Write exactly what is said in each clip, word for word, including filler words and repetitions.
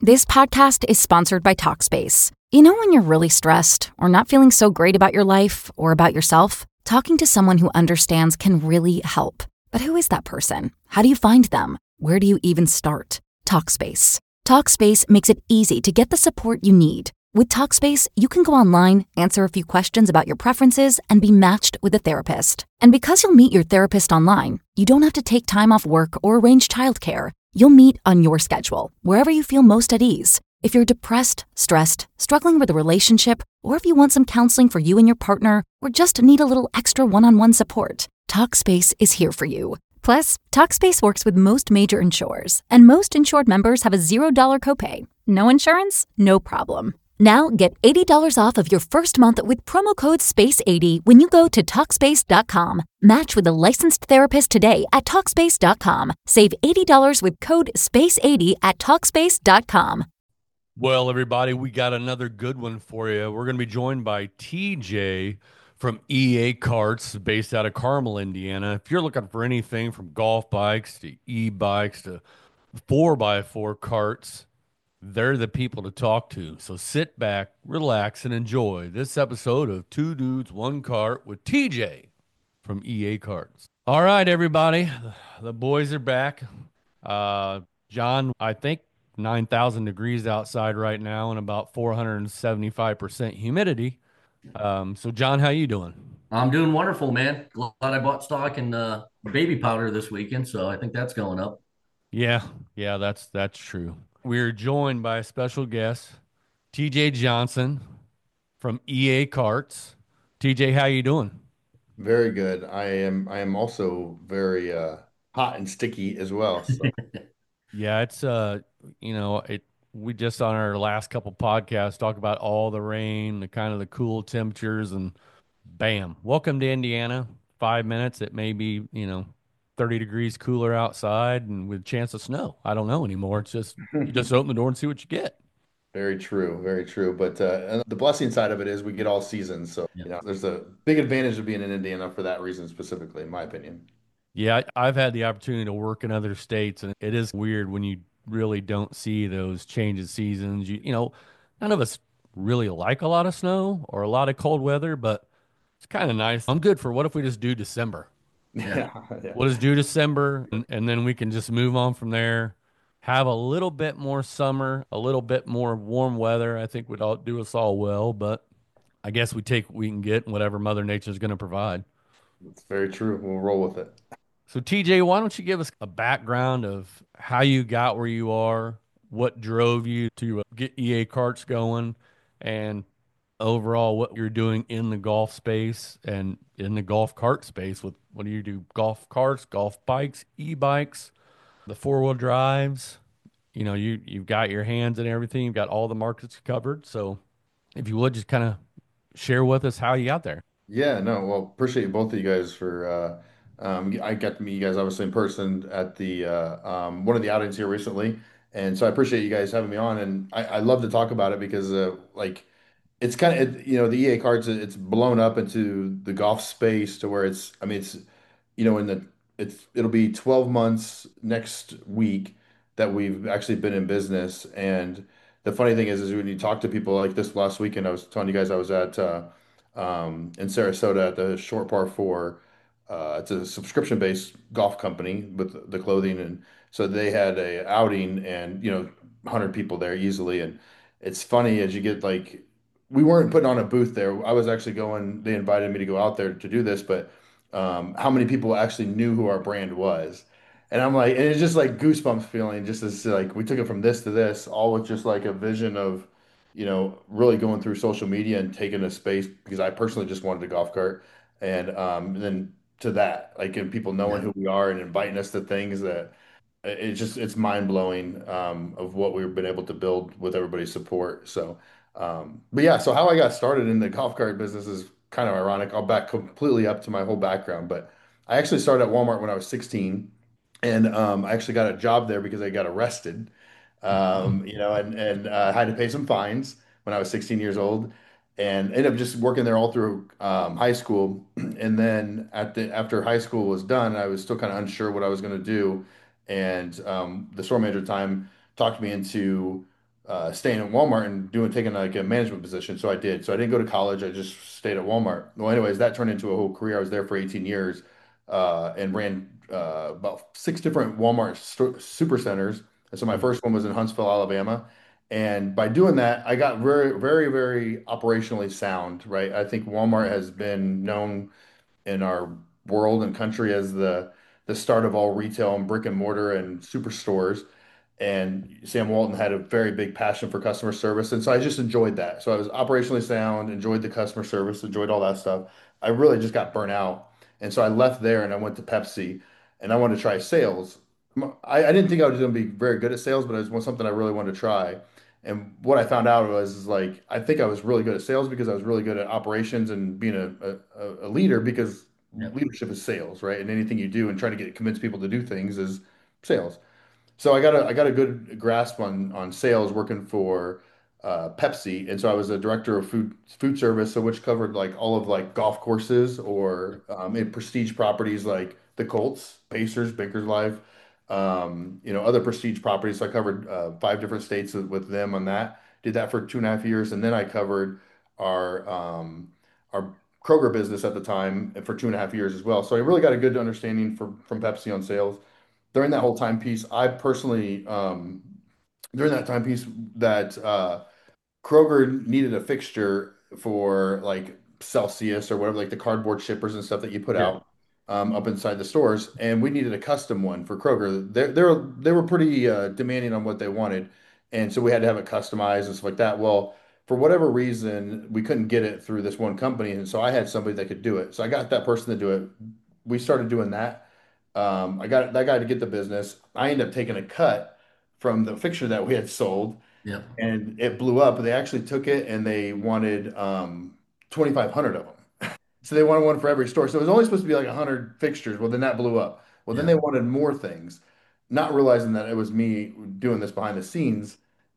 This podcast is sponsored by Talkspace. You know when you're really stressed or not feeling so great about your life or about yourself? Talking to someone who understands can really help. But who is that person? How do you find them? Where do you even start? Talkspace. Talkspace makes it easy to get the support you need. With Talkspace, you can go online, answer a few questions about your preferences, and be matched with a therapist. And because you'll meet your therapist online, you don't have to take time off work or arrange childcare. You'll meet on your schedule, wherever you feel most at ease. If you're depressed, stressed, struggling with a relationship, or if you want some counseling for you and your partner, or just need a little extra one-on-one support, Talkspace is here for you. Plus, Talkspace works with most major insurers, and most insured members have a zero dollar copay. No insurance? No problem. Now get eighty dollars off of your first month with promo code space eighty when you go to Talkspace dot com. Match with a licensed therapist today at Talkspace dot com. Save eighty dollars with code space eighty at Talkspace dot com. Well, everybody, we got another good one for you. We're going to be joined by T J from E A Karts, based out of Carmel, Indiana. If you're looking for anything from golf bikes to e-bikes to four by four karts, they're the people to talk to. So sit back, relax, and enjoy this episode of Two Dudes, One Cart with T J from E A Karts. All right, everybody, the boys are back. Uh, John, I think nine thousand degrees outside right now and about four hundred seventy-five percent humidity. Um, so, John, how you doing? I'm doing wonderful, man. Glad I bought stock in uh, baby powder this weekend, so I think that's going up. Yeah, yeah, that's that's true. We're joined by a special guest, T J Johnson from E A Karts. T J, how you doing? Very good. I am I am also very uh hot and sticky as well. So Yeah, it's uh, you know, it we just on our last couple podcasts talk about all the rain, the kind of the cool temperatures, and bam, welcome to Indiana. Five minutes, it may be, you know, thirty degrees cooler outside and with a chance of snow. I don't know anymore. It's just you just open the door and see what you get. very true, very true. But uh and the blessing side of it is we get all seasons. So, Yeah. you know, there's a big advantage of being in Indiana for that reason specifically, in my opinion. Yeah, I- I've had the opportunity to work in other states, and it is weird when you really don't see those changes seasons. You, you know, none of us really like a lot of snow or a lot of cold weather, but it's kind of nice. I'm good for what if we just do December? Yeah. Yeah. We'll just do December, and, and then we can just move on from there. Have a little bit more summer, a little bit more warm weather. I think would all do us all well, but I guess we take what we can get and whatever Mother Nature is going to provide. It's very true. We'll roll with it. So, T J, why don't you give us a background of how you got where you are, what drove you to uh, get E A Karts going, and overall what you're doing in the golf space and in the golf cart space with what do you do? Golf carts, golf bikes, e-bikes, the four-wheel drives. You know, you you've got your hands and everything. You've got all the markets covered. So, if you would just kind of share with us how you got there. Yeah, no, well, appreciate both of you guys for uh um I got to meet you guys obviously in person at the uh um one of the outings here recently. And so I appreciate you guys having me on, and I, I love to talk about it because uh like it's kind of, you know, the E A cards, it's blown up into the golf space to where it's, I mean, it's, you know, in the, it's, it'll be twelve months next week that we've actually been in business. And the funny thing is, is when you talk to people like this last weekend, I was telling you guys I was at, uh, um, in Sarasota at the Short Par Four. Uh, it's a subscription-based golf company with the clothing, and so they had a outing, and you know, one hundred people there easily. And it's funny as you get like, we weren't putting on a booth there. I was actually going, they invited me to go out there to do this, but um, how many people actually knew who our brand was? And I'm like, and it's just like goosebumps feeling, just as like we took it from this to this, all with just like a vision of, you know, really going through social media and taking a space because I personally just wanted a golf cart. And um, then to that, like, and people knowing Yeah. who we are and inviting us to things that it's just it's mind blowing um, of what we've been able to build with everybody's support. So, um, but yeah, so how I got started in the golf cart business is kind of ironic. I'll back completely up to my whole background, but I actually started at Walmart when I was sixteen, and um, I actually got a job there because I got arrested, um, you know, and and uh, had to pay some fines when I was sixteen years old, and ended up just working there all through um, high school. And then at the after high school was done, I was still kind of unsure what I was going to do, and um, the store manager at the time talked me into uh, staying at Walmart and doing taking like a management position. So I did. So I didn't go to college. I just stayed at Walmart. Well, anyways, that turned into a whole career. I was there for eighteen years uh, and ran uh, about six different Walmart sto- super centers. And so my Mhm. first one was in Huntsville, Alabama. And by doing that, I got very, very, very operationally sound, right? I think Walmart has been known in our world and country as the the start of all retail and brick and mortar and superstores. And Sam Walton had a very big passion for customer service. And so I just enjoyed that. So I was operationally sound, enjoyed the customer service, enjoyed all that stuff. I really just got burnt out. And so I left there and I went to Pepsi and I wanted to try sales. I, I didn't think I was going to be very good at sales, but it was something I really wanted to try. And what I found out was is like I think I was really good at sales because I was really good at operations and being a, a, a leader because Yep. leadership is sales, right? And anything you do and trying to get convince people to do things is sales. So I got a I got a good grasp on on sales working for uh, Pepsi, and so I was a director of food food service, so which covered like all of like golf courses or um, in prestige properties like the Colts, Pacers, Bankers Life, um, you know, other prestige properties. So I covered uh, five different states with with them on that. Did that for two and a half years, and then I covered our um, our Kroger business at the time for two and a half years as well. So I really got a good understanding from from Pepsi on sales during that whole time piece. I personally, um, during that time piece, that uh, Kroger needed a fixture for like Celsius or whatever, like the cardboard shippers and stuff that you put Yeah. out um, up inside the stores, and we needed a custom one for Kroger. They they were they were pretty uh, demanding on what they wanted, and so we had to have it customized and stuff like that. Well, for whatever reason, we couldn't get it through this one company, and so I had somebody that could do it. So I got that person to do it. We started doing that. Um, I got that guy to get the business. I ended up taking a cut from the fixture that we had sold Yep. and it blew up. They actually took it and they wanted um, twenty-five hundred of them. So they wanted one for every store. So it was only supposed to be like one hundred fixtures. Well, then that blew up. Well, then Yeah. they wanted more things, not realizing that it was me doing this behind the scenes.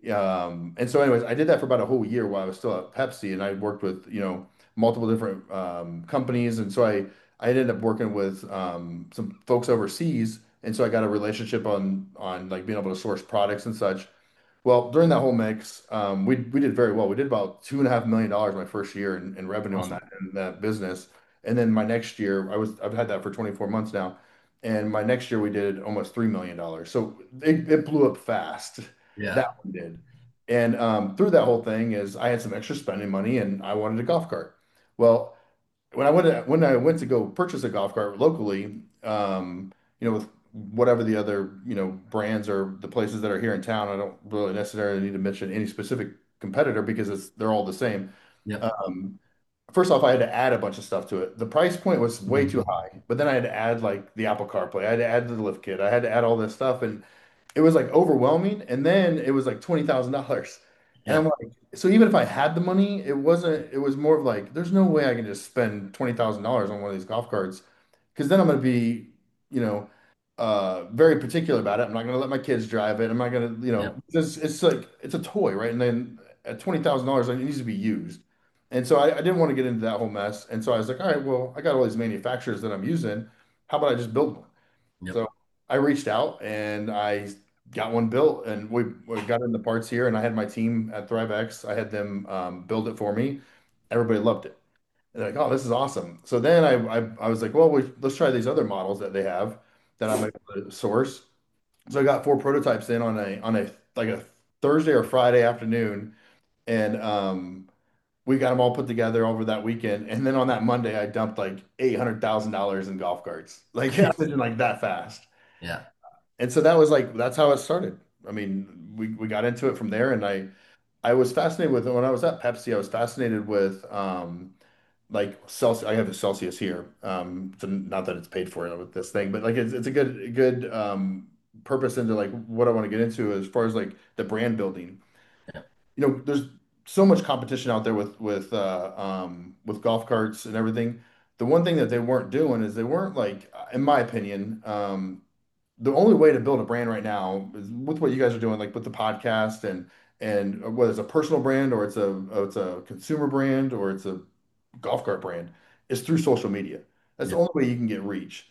Um, and so, anyways, I did that for about a whole year while I was still at Pepsi, and I worked with, you know, multiple different um, companies. And so I, I ended up working with um, some folks overseas. And so I got a relationship on on like being able to source products and such. Well, during that whole mix, um, we we did very well. We did about two and a half million dollars my first year in, in revenue on that Awesome. in that business. And then my next year, I was I've had that for twenty-four months now. And my next year we did almost three million dollars. So it, it blew up fast. That Yeah. one did. And um, through that whole thing is I had some extra spending money and I wanted a golf cart. Well, when I went to, when I went to go purchase a golf cart locally, um, you know, with whatever the other, you know, brands or the places that are here in town, I don't really necessarily need to mention any specific competitor because it's they're all the same. Yep. Um, First off, I had to add a bunch of stuff to it. The price point was way too Mhm. high, but then I had to add like the Apple CarPlay. I had to add the lift kit. I had to add all this stuff, and it was like overwhelming. And then it was like twenty thousand dollars, and I'm Yep. like, so even if I had the money, it wasn't. It was more of like, there's no way I can just spend twenty thousand dollars on one of these golf carts, because then I'm going to be, you know, uh, very particular about it. I'm not going to let my kids drive it. I'm not going to, you know, Yep. it's it's like it's a toy, right? And then at twenty thousand dollars, it needs to be used. And so I, I didn't want to get into that whole mess. And so I was like, all right, well, I got all these manufacturers that I'm using. How about I just build one? Yep. So I reached out and I got one built, and we, we got in the parts here. And I had my team at ThriveX. I had them um, build it for me. Everybody loved it. They're like, oh, this is awesome. So then I, I, I was like, well, we, let's try these other models that they have that I'm able to source. So I got four prototypes in on a on a like a Thursday or Friday afternoon, and um, we got them all put together over that weekend. And then on that Monday, I dumped like eight hundred thousand dollars in golf carts. Like, I did like that fast. Yeah. And so that was like, that's how it started. I mean, we, we got into it from there. And I, I was fascinated with, when I was at Pepsi, I was fascinated with, um, like Celsius. I have a Celsius here. Um, it's not that it's paid for with this thing, but like, it's, it's a good, good, um, purpose into like what I want to get into as far as like the brand building. Yep. You know, there's so much competition out there with with uh, um, with golf carts and everything. The one thing that they weren't doing is they weren't like, in my opinion, um, the only way to build a brand right now is with what you guys are doing, like with the podcast and and whether it's a personal brand or it's a it's a consumer brand or it's a golf cart brand, is through social media. That's the Yep. only way you can get reach.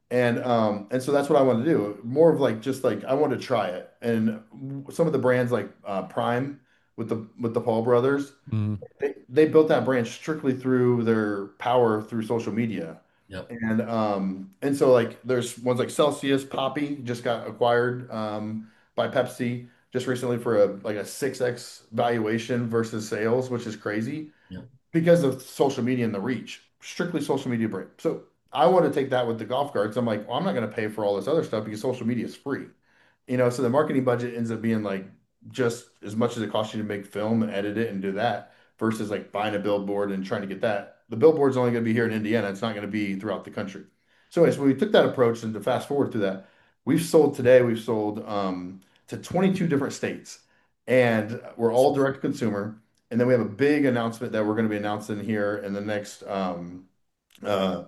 And um and so that's what I want to do. More of like just like I want to try it. And some of the brands like uh, Prime with the with the Paul brothers, Mhm. they, they built that brand strictly through their power through social media. Yep. And um and so like there's ones like Celsius, Poppy just got acquired um by Pepsi just recently for a like a six x valuation versus sales, which is crazy Yep. because of social media and the reach, strictly social media brand. So I want to take that with the golf carts. I'm like, well, I'm not going to pay for all this other stuff because social media is free. You know, so the marketing budget ends up being like just as much as it costs you to make film, edit it, and do that versus like buying a billboard and trying to get that. The billboard's only going to be here in Indiana. It's not going to be throughout the country. So, anyways, when we took that approach and to fast forward through that, we've sold today, we've sold um, to twenty-two different states and we're all direct to consumer. And then we have a big announcement that we're going to be announcing here in the next um, uh,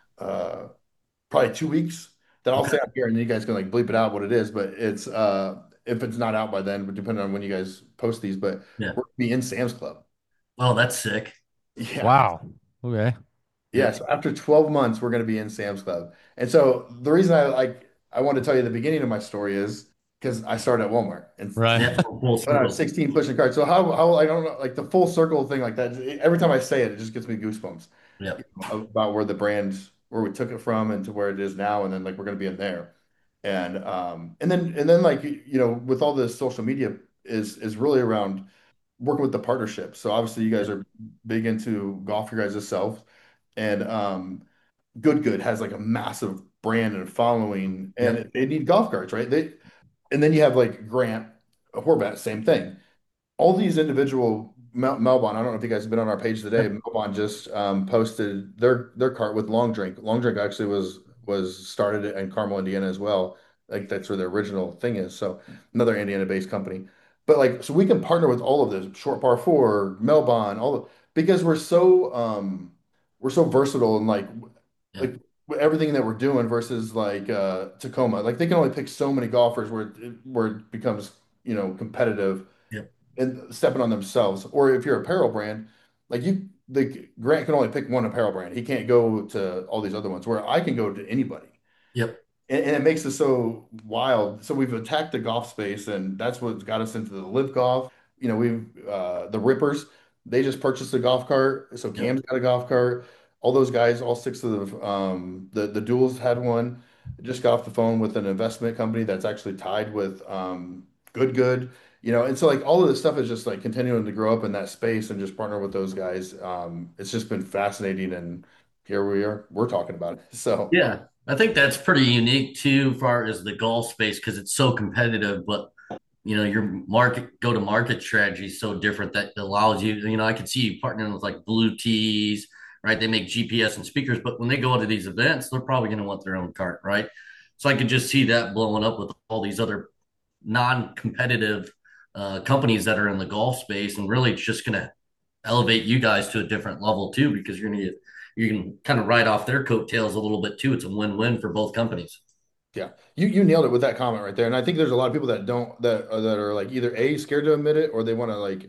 uh, probably two weeks that I'll Okay. say out here, and you guys can like bleep it out what it is, but it's uh, if it's not out by then, but depending on when you guys post these, but Yeah. we're gonna be in Sam's Club. Oh, that's sick. Yeah. Wow. Okay. Yeah. Yep. So after twelve months, we're going to be in Sam's Club. And so the reason I like, I want to tell you the beginning of my story is because I started at Walmart and Right. Yeah. Full when I was circle. sixteen pushing carts. So how, how, I don't know, like the full circle thing like that. Every time I say it, it just gives me goosebumps you Yep. know, about where the brand, where we took it from and to where it is now. And then like, we're going to be in there. And, um, and then, and then like, you know, with all this social media is, is really around working with the partnerships. So obviously you guys Yep. are big into golf, you guys yourself. And, um, Good Good has like a massive brand and following, Yep. and they need golf carts, right? They and then you have like Grant Horvat, same thing. All these individual Mel Melbon, I don't know if you guys have been on our page today. Yep. Melbon just um, posted their their cart with Long Drink. Long Drink actually was was started in Carmel, Indiana as well. Like that's where the original thing is. So another Indiana-based company. But like so we can partner with all of this, Short Par Four, Melbon, all of because we're so um we're so versatile and like Yep. like everything that we're doing versus like uh Tacoma. Like they can only pick so many golfers where it, where it becomes, you know, competitive Yep. and stepping on themselves. Or if you're apparel brand, like you, the Grant can only pick one apparel brand. He can't go to all these other ones where I can go to anybody. Yep. And, and it makes it so wild. So we've attacked the golf space, and that's what's got us into the live golf. You know, we've uh, the Rippers. They just purchased a golf cart, so Yep. Cam's got a golf cart. All those guys, all six of the um, the the duels had one. Just got off the phone with an investment company that's actually tied with um, Good Good. You know, and so like all of this stuff is just like continuing to grow up in that space and just partner with those guys. Um, it's just been fascinating, and here we are. We're talking about it. So. Yeah. I think that's pretty unique too, far as the golf space, because it's so competitive, but you know, your market go to market strategy is so different that allows you, you know, I could see you partnering with like Blue Tees, right? They make G P S and speakers, but when they go to these events, they're probably going to want their own cart, right? So I could just see that blowing up with all these other non-competitive uh, companies that are in the golf space, and really it's just going to elevate you guys to a different level too, because you're going to get you can kind of ride off their coattails a little bit too. It's a win-win for both companies. Yeah, you you nailed it with that comment right there. And I think there's a lot of people that don't that uh, that are like either A, scared to admit it, or they want to like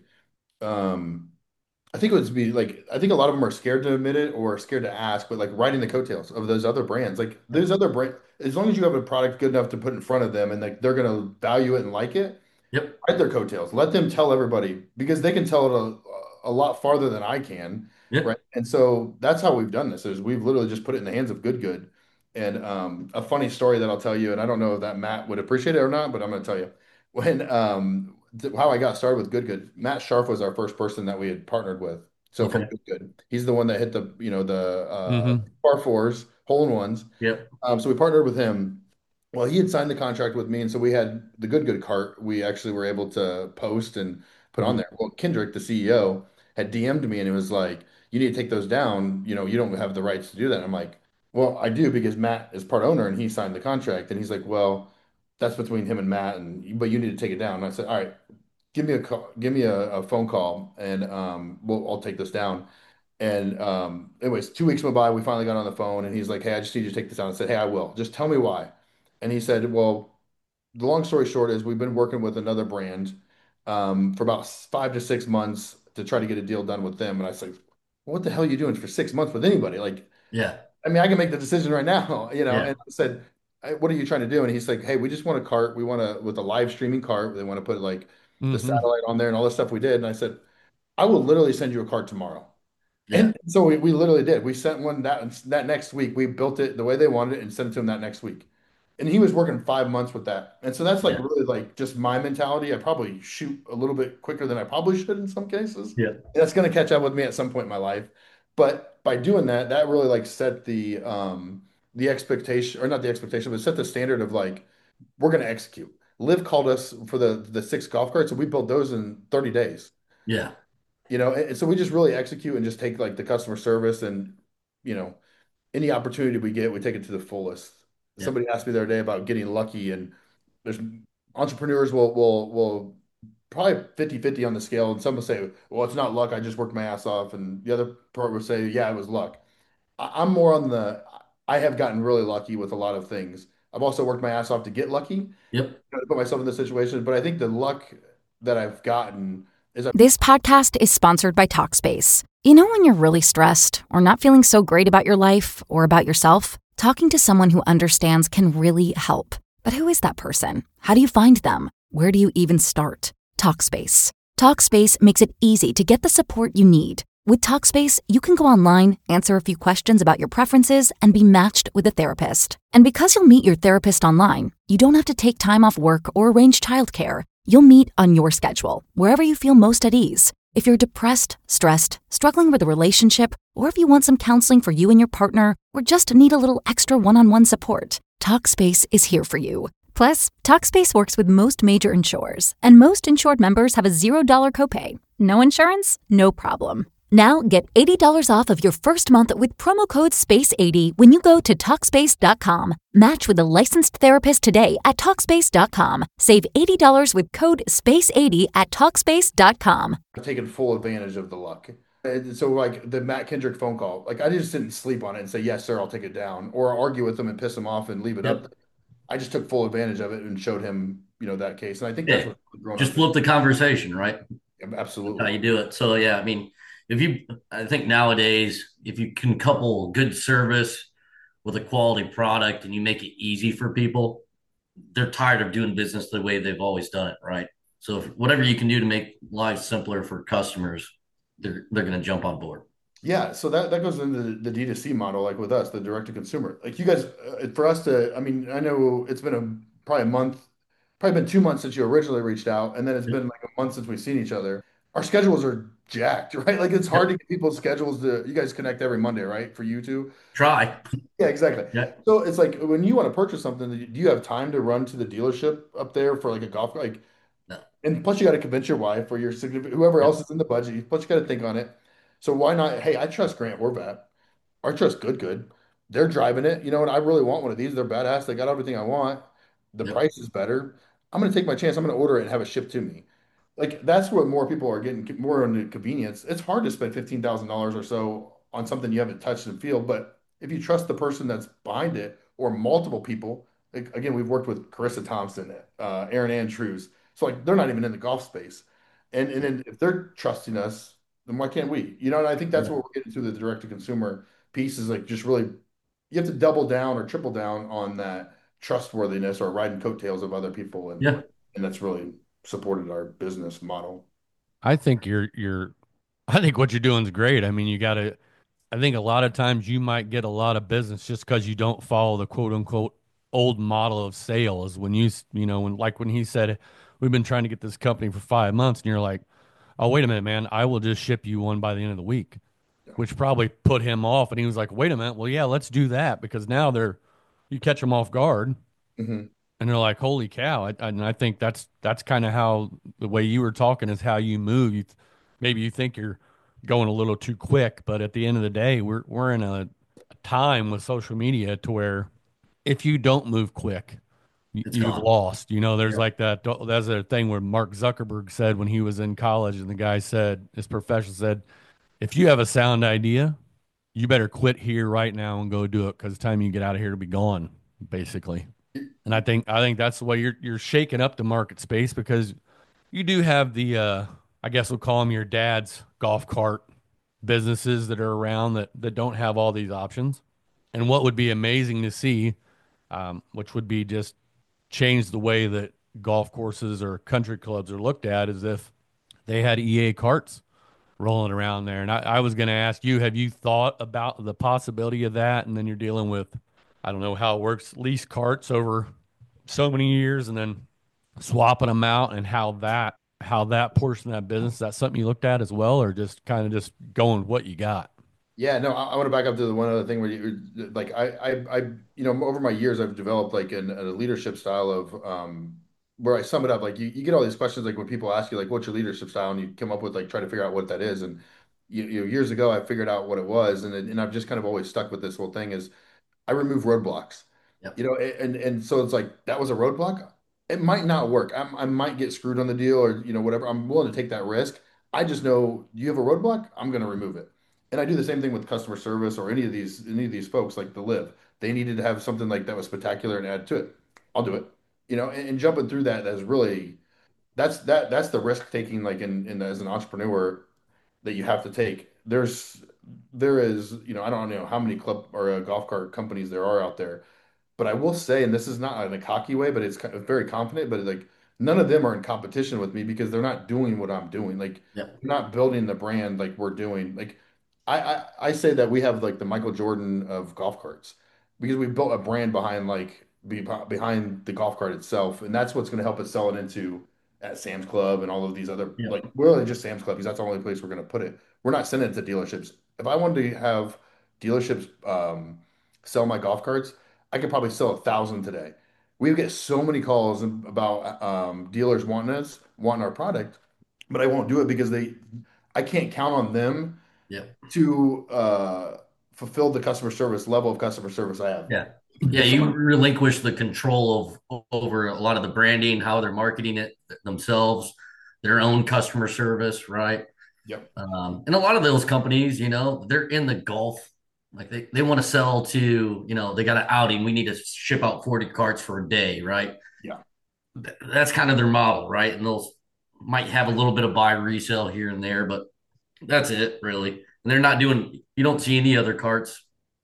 um I think it would be like I think a lot of them are scared to admit it or scared to ask, but like riding the coattails of those other brands. Like those other brand as long as you have a product good enough to put in front of them and like they're gonna value it and like it, Yep. ride their coattails. Let them tell everybody because they can tell it a, a lot farther than I can, right? Yep. And so that's how we've done this is we've literally just put it in the hands of Good Good. And um, a funny story that I'll tell you, and I don't know if that Matt would appreciate it or not, but I'm going to tell you when um, th- how I got started with Good Good. Matt Sharf was our first person that we had partnered with. So from Okay. Good Good, he's the one that hit the you know the uh, Hmm. par fours, hole in ones. Yep. Um, so we partnered with him. Well, he had signed the contract with me, and so we had the Good Good cart. We actually were able to post and put on Mhm. there. Well, Kendrick, the C E O, had D M'd me, and it was like, "You need to take those down. You know, you don't have the rights to do that." I'm like, "Well, I do because Matt is part owner, and he signed the contract." And he's like, "Well, that's between him and Matt, and but you need to take it down." And I said, "All right, give me a call, give me a, a phone call, and um, we'll I'll take this down." And um, anyways, two weeks went by. We finally got on the phone, and he's like, "Hey, I just need you to take this down." I said, "Hey, I will. Just tell me why." And he said, "Well, the long story short is we've been working with another brand um, for about five to six months to try to get a deal done with them." And I said, "What the hell are you doing for six months with anybody?" Like, Yeah. I mean, I can make the decision right now, you know. Yeah. And I said, "Hey, what are you trying to do?" And he's like, hey, we just want a cart. We want to, with a live streaming cart. They want to put like the Mm-hmm. satellite on there and all the stuff we did. And I said, I will literally send you a cart tomorrow. Yeah. And so we, we literally did. We sent one that that next week. We built it the way they wanted it and sent it to him that next week. And he was working five months with that. And so that's like Yeah. really like just my mentality. I probably shoot a little bit quicker than I probably should in some cases. Yeah. That's going to catch up with me at some point in my life. But by doing that, that really like set the um the expectation, or not the expectation, but set the standard of like we're going to execute. Liv called us for the the six golf carts, and we built those in thirty days. Yeah. You know, and so we just really execute and just take like the customer service and, you know, any opportunity we get, we take it to the fullest. Yeah. Somebody asked me the other day about getting lucky, and there's entrepreneurs will will will probably fifty fifty on the scale, and some will say, well, it's not luck, I just worked my ass off, and the other part will say, yeah, it was luck. I, I'm more on the, I have gotten really lucky with a lot of things. I've also worked my ass off to get lucky, you Yep. know, to put myself in this situation, but I think the luck that I've gotten is I've This podcast is sponsored by Talkspace. You know, when you're really stressed or not feeling so great about your life or about yourself, talking to someone who understands can really help. But who is that person? How do you find them? Where do you even start? Talkspace. Talkspace makes it easy to get the support you need. With Talkspace, you can go online, answer a few questions about your preferences, and be matched with a therapist. And because you'll meet your therapist online, you don't have to take time off work or arrange childcare. You'll meet on your schedule, wherever you feel most at ease. If you're depressed, stressed, struggling with a relationship, or if you want some counseling for you and your partner, or just need a little extra one-on-one support, Talkspace is here for you. Plus, Talkspace works with most major insurers, and most insured members have a zero dollars copay. No insurance? No problem. Now get eighty dollars off of your first month with promo code space eighty when you go to Talkspace dot com. Match with a licensed therapist today at Talkspace dot com. Save eighty dollars with code space eighty at Talkspace dot com. taken full advantage of the luck. And so like the Matt Kendrick phone call, like I just didn't sleep on it and say, yes, sir, I'll take it down, or argue with him and piss him off and leave it up. Yep. I just took full advantage of it and showed him, you know, that case. And I think that's Yeah. what grown Just up flip the conversation, right? is. That's how Absolutely. you do it. So yeah, I mean, if you, I think nowadays, if you can couple good service with a quality product and you make it easy for people, they're tired of doing business the way they've always done it, right? So if, whatever you can do to make life simpler for customers, they're they're going to jump on board. Yeah, so that that goes into the, the D two C model, like with us, the direct to consumer. Like you guys, uh, for us to, I mean, I know it's been a probably a month, probably been two months since you originally reached out, and then it's Yep. been like a month since we've seen each other. Our schedules are jacked, right? Like it's hard Yep. to get people's schedules to. You guys connect every Monday, right? For you two. Try. Yeah, exactly. Yeah. So it's like when you want to purchase something, do you have time to run to the dealership up there for like a golf? Like, No. and plus, you got to convince your wife or your significant, whoever else Yep. is in the budget. Plus, you got to think on it. So why not? Hey, I trust Grant Horvat. I trust Good Good. They're driving it. You know, and I really want one of these. They're badass. They got everything I want. The Yep. price is better. I'm going to take my chance. I'm going to order it and have it shipped to me. Like that's what more people are getting more into convenience. It's hard to spend fifteen thousand dollars or so on something you haven't touched and feel, but if you trust the person that's behind it or multiple people, like again, we've worked with Carissa Thompson, uh, Aaron Andrews, so like they're not even in the golf space, and and then if they're trusting us, then why can't we? You know, and I think that's Yeah. what we're getting to the direct to consumer piece is like just really you have to double down or triple down on that trustworthiness or riding coattails of other people, and Yeah. and that's really supported our business model. I think you're you're I think what you're doing is great. I mean, you got to I think a lot of times you might get a lot of business just because you don't follow the quote unquote old model of sales. When you, s- you know, when like when he said, we've been trying to get this company for five months, and you're like, oh, wait a minute, man, I will just ship you one by the end of the week, Yeah. which probably put him off. And he was like, wait a minute, well, yeah, let's do that because now they're, you catch them off guard Hmm. and they're like, holy cow. I, and I think that's, that's kind of how the way you were talking is how you move. You, th- maybe you think you're going a little too quick, but at the end of the day, we're, we're in a, a time with social media to where if you don't move quick, y- It's you've gone. lost. You know, there's Yeah. like that. That's a thing where Mark Zuckerberg said when he was in college, and the guy said, his professor said, if you have a sound idea, you better quit here right now and go do it because the time you get out of here to be gone, basically. And I think I think that's the way you're you're shaking up the market space because you do have the uh, I guess we'll call them your dad's golf cart businesses that are around that that don't have all these options. And what would be amazing to see, um, which would be just change the way that golf courses or country clubs are looked at, is if they had E A carts rolling around there. And I, I was going to ask you, have you thought about the possibility of that? And then you're dealing with, I don't know how it works, lease carts over so many years and then swapping them out, and how that how that portion of that business, is that something you looked at as well, or just kind of just going with what you got? Yeah, no, I, I want to back up to the one other thing where you like I I I you know over my years I've developed like an, a leadership style of um where I sum it up like you, you get all these questions like when people ask you like what's your leadership style and you come up with like try to figure out what that is and you, you know years ago I figured out what it was and and I've just kind of always stuck with this whole thing is I remove roadblocks. Yep. You know, and and so it's like that was a roadblock. It might not work. I, I might get screwed on the deal or you know whatever. I'm willing to take that risk. I just know you have a roadblock, I'm going to remove it. And I do the same thing with customer service or any of these any of these folks like the Live. They needed to have something like that was spectacular and add to it. I'll do it. You know, and, and jumping through that that's really that's that that's the risk taking like in, in as an entrepreneur that you have to take. There's there is, you know, I don't know how many club or uh, golf cart companies there are out there, but I will say, and this is not in a cocky way, but it's kind of very confident, but like none of them are in competition with me because they're not doing what I'm doing. Like Yep. they're not building the brand like we're doing. Like I, I I say that we have like the Michael Jordan of golf carts because we built a brand behind like be, behind the golf cart itself, and that's what's going to help us sell it into at Sam's Club and all of these other Yep. like we're really just Sam's Club because that's the only place we're going to put it. We're not sending it to dealerships. If I wanted to have dealerships um, sell my golf carts, I could probably sell a thousand today. We get so many calls about um, dealers wanting us, wanting our product, but I won't do it because they, I can't count on them Yep. to uh, fulfill the customer service level of customer service I have. Yeah. Yeah. If You someone, relinquish the control of over a lot of the branding, how they're marketing it themselves, their own customer service, right? yep, Um, and a lot of those companies, you know, they're in the golf. Like they, they want to sell to, you know, they got an outing. We need to ship out forty carts for a day, right? yeah, Th- That's kind of their model, right? And those might have a little bit of buy resale here and there, but that's it, really. And they're not doing, you don't see any other carts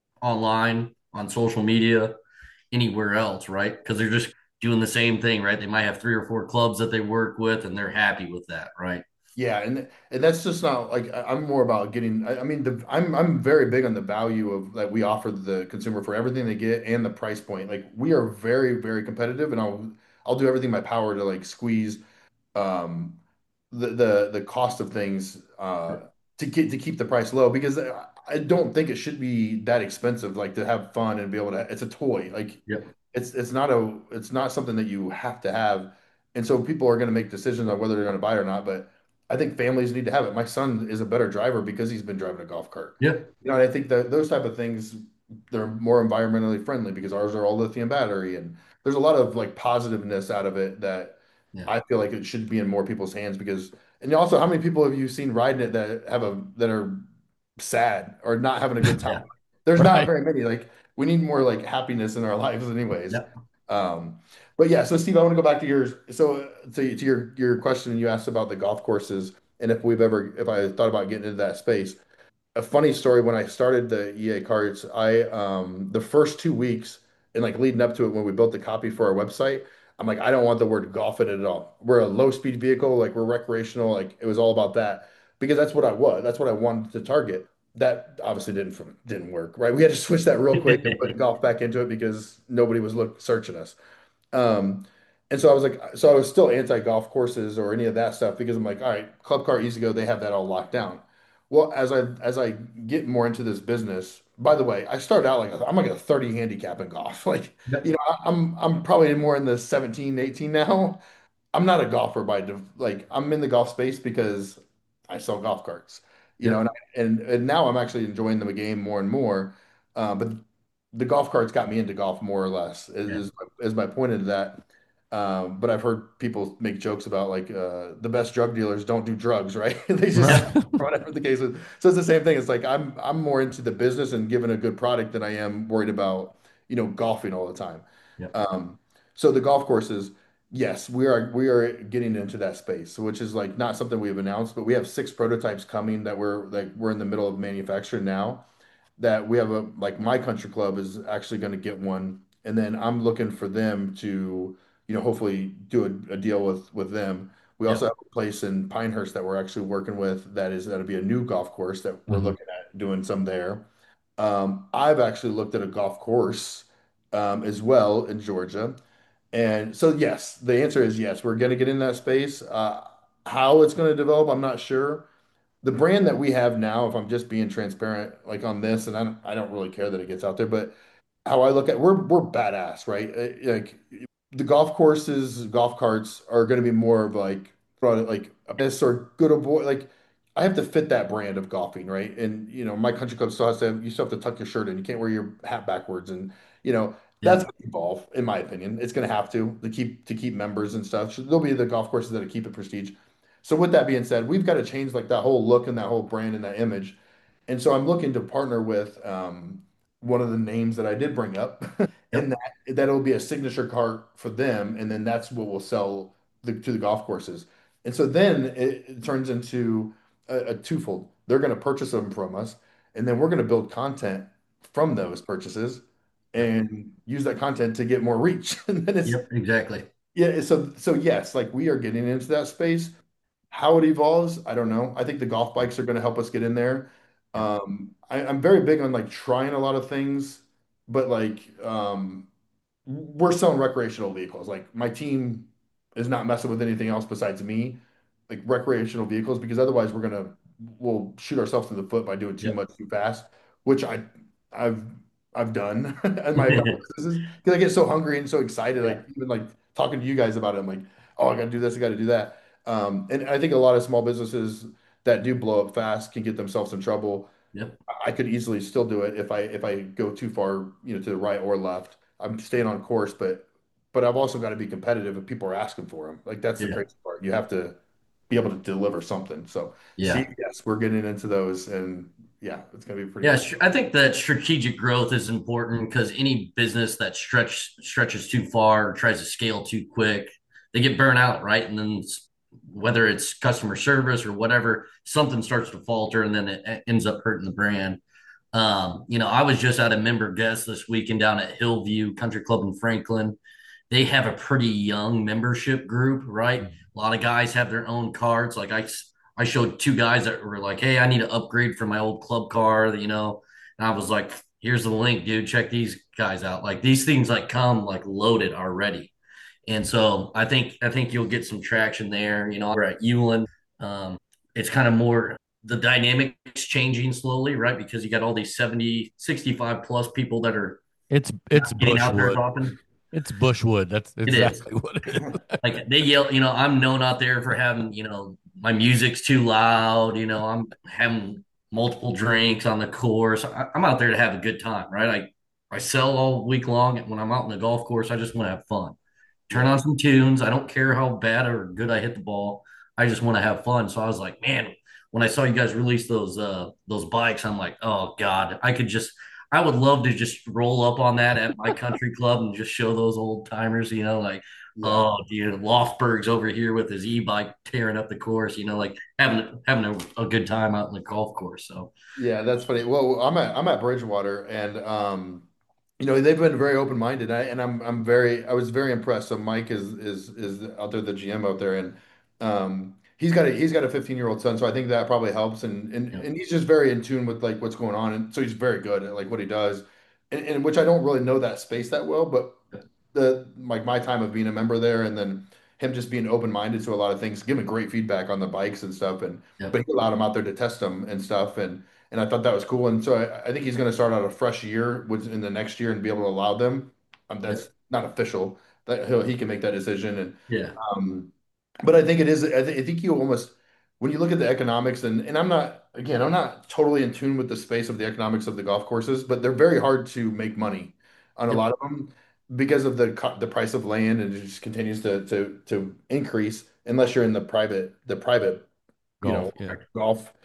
online, on social media, anywhere else, right? Because they're just doing the same thing, right? They might have three or four clubs that they work with and they're happy with that, right? yeah, and and that's just not like I- I'm more about getting. I, I mean, the, I'm I'm very big on the value of that we offer the consumer for everything they get and the price point. Like we are very very competitive, and I'll I'll do everything in my power to like squeeze um the the the cost of things uh to get to keep the price low because I I don't think it should be that expensive like to have fun and be able to it's a toy like Yep. it's it's not a it's not something that you have to have and so people are going to make decisions on whether they're going to buy it or not but I think families need to have it. My son is a better driver because he's been driving a golf cart. Yep. You know, and I think that those type of things they're more environmentally friendly because ours are all lithium battery and there's a lot of like positiveness out of it that Yeah. I feel like it should be in more people's hands because, and also, how many people have you seen riding it that have a that are sad or not having a good time? Yeah. There's not Right. very many. Like we need more like happiness in our lives, anyways. Yep. Um, but yeah, so Steve, I want to go back to yours. So uh, to, to your your question you asked about the golf courses and if we've ever if I thought about getting into that space a funny story when I started the E A cards, I um the first two weeks and like leading up to it when we built the copy for our website, I'm like, I don't want the word golf in it at all. We're a low speed vehicle, like we're recreational, like it was all about that because that's what I was. That's what I wanted to target. That obviously didn't didn't work, right? We had to switch that real quick and put golf back into it because nobody was look searching us. Um, and so I was like, so I was still anti golf courses or any of that stuff because I'm like, all right, Club Car Easy Go, they have that all locked down. Well, as I as I get more into this business, by the way, I started out like I'm like a thirty handicap in golf. Like, you Yep. know, I- I'm I'm probably more in the seventeen, eighteen now. I'm not a golfer by def- like I'm in the golf space because I sell golf carts, you know, and Yep. I, and and now I'm actually enjoying the game more and more. Uh, but the golf carts got me into golf more or less is Yeah. is, is my point into that. Um, but I've heard people make jokes about like uh, the best drug dealers don't do drugs, right? They just Right. Yep. whatever the case is. So it's the same thing. It's like I'm I'm more into the business and giving a good product than I am worried about, you know, golfing all the time. Yep. Um, so the golf courses. Yes, we are we are getting into that space, which is like not something we've announced, but we have six prototypes coming that we're like we're in the middle of manufacturing now that we have a like my country club is actually going to get one, and then I'm looking for them to, you know, hopefully do a, a deal with with them. We also Yep. have a place in Pinehurst that we're actually working with that is that'll be a new golf course that we're Mhm. looking at doing some there. Um, I've actually looked at a golf course um, as well in Georgia. And so, yes, the answer is yes. We're going to get in that space. Uh, how it's going to develop, I'm not sure. The brand that we have now, if I'm just being transparent, like on this, and I don't, I don't really care that it gets out there, but how I look at we're we're badass, right? Uh, Like the golf courses, golf carts are going to be more of like product like a best or good old boy. Like I have to fit that brand of golfing, right? And you know, my country club still has to have, you still have to tuck your shirt in. You can't wear your hat backwards, and you know that's Yep. going to evolve, in my opinion. It's going to have to to keep to keep members and stuff. So there'll be the golf courses that keep it prestige. So with that being said, we've got to change like that whole look and that whole brand and that image. And so I'm looking to partner with um, one of the names that I did bring up, and Yep. that that'll be a signature cart for them, and then that's what we'll sell the, to the golf courses. And so then it, it turns into a, a twofold. They're going to purchase them from us, and then we're going to build content from those purchases Yep. and use that content to get more reach. And then it's Yep. Exactly. yeah, so so yes, like we are getting into that space. How it evolves, I don't know. I think the golf bikes are going to help us get in there. Yep. Um, I, I'm very big on like trying a lot of things, but like um, we're selling recreational vehicles. Like my team is not messing with anything else besides me, like recreational vehicles, because otherwise we're gonna we'll shoot ourselves in the foot by doing too Yep. much too fast, which I I've I've done in my couple businesses because I get so hungry and so excited. Yeah. Like even like talking to you guys about it, I'm like, oh, I got to do this, I got to do that. Um, and I think a lot of small businesses that do blow up fast can get themselves in trouble. Yep. I could easily still do it if I if I go too far, you know, to the right or left. I'm staying on course, but but I've also got to be competitive if people are asking for them. Like that's the Yeah. crazy part. You have to be able to deliver something. So see, Yeah. yes, we're getting into those, and yeah, it's gonna be pretty Yeah, cool. str- I think that strategic growth is important because any business that stretch stretches too far or tries to scale too quick, they get burnt out, right? And then s- whether it's customer service or whatever, something starts to falter, and then it e- ends up hurting the brand. Um, you know, I was just at a member guest this weekend down at Hillview Country Club in Franklin. They have a pretty young membership group, right? A lot of guys have their own cards. Like I, I showed two guys that were like, "Hey, I need to upgrade from my old club car," you know, and I was like, "Here's the link, dude. Check these guys out." Like these things like come like loaded already, and so I think I think you'll get some traction there. You know, we're at Ulan. Um, it's kind of more the dynamics changing slowly, right? Because you got all these seventy, sixty-five plus people that are It's not it's getting out there as Bushwood. often. It's Bushwood. That's It is. exactly what it is. Like they yell, you know, I'm known out there for having, you know, my music's too loud, you know, I'm having multiple drinks on the course. I, I'm out there to have a good time, right? I I sell all week long. And when I'm out in the golf course, I just want to have fun. Turn Yeah. on some tunes. I don't care how bad or good I hit the ball. I just want to have fun. So I was like, man, when I saw you guys release those uh those bikes, I'm like, oh God, I could just I would love to just roll up on that at my country club and just show those old timers, you know, like, Yeah. oh, dude, Lofberg's over here with his e-bike tearing up the course, you know, like having having a, a good time out in the golf course. So Yeah, that's funny. Well, I'm at I'm at Bridgewater, and um, you know, they've been very open-minded, and, I, and I'm I'm very I was very impressed. So Mike is is is out there, the G M out there, and um, he's got a he's got a fifteen year old son, so I think that probably helps, and and yeah, and he's just very in tune with like what's going on, and so he's very good at like what he does, and, and which I don't really know that space that well, but the like my time of being a member there, and then him just being open-minded to a lot of things, giving great feedback on the bikes and stuff, and yeah, but he allowed him out there to test them and stuff, and and I thought that was cool. And so I, I think he's going to start out a fresh year with in the next year and be able to allow them. Um, yeah, that's not official. That he'll, he can make that decision. And yeah, um, but I think it is. I, th I think you almost when you look at the economics and and I'm not again I'm not totally in tune with the space of the economics of the golf courses, but they're very hard to make money on a yeah, lot of them because of the co- the price of land and it just continues to to to increase unless you're in the private the private you know, Golf. Yeah. golf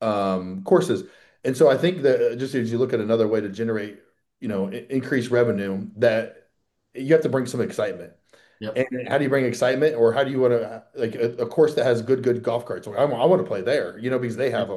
um, courses. And so I think that just as you look at another way to generate, you know, i- increase revenue, that you have to bring some excitement. yep, And how do you bring excitement, or how do you want to like a, a course that has good, good golf carts? Like, I, want to play there, you know, because they have yep, them.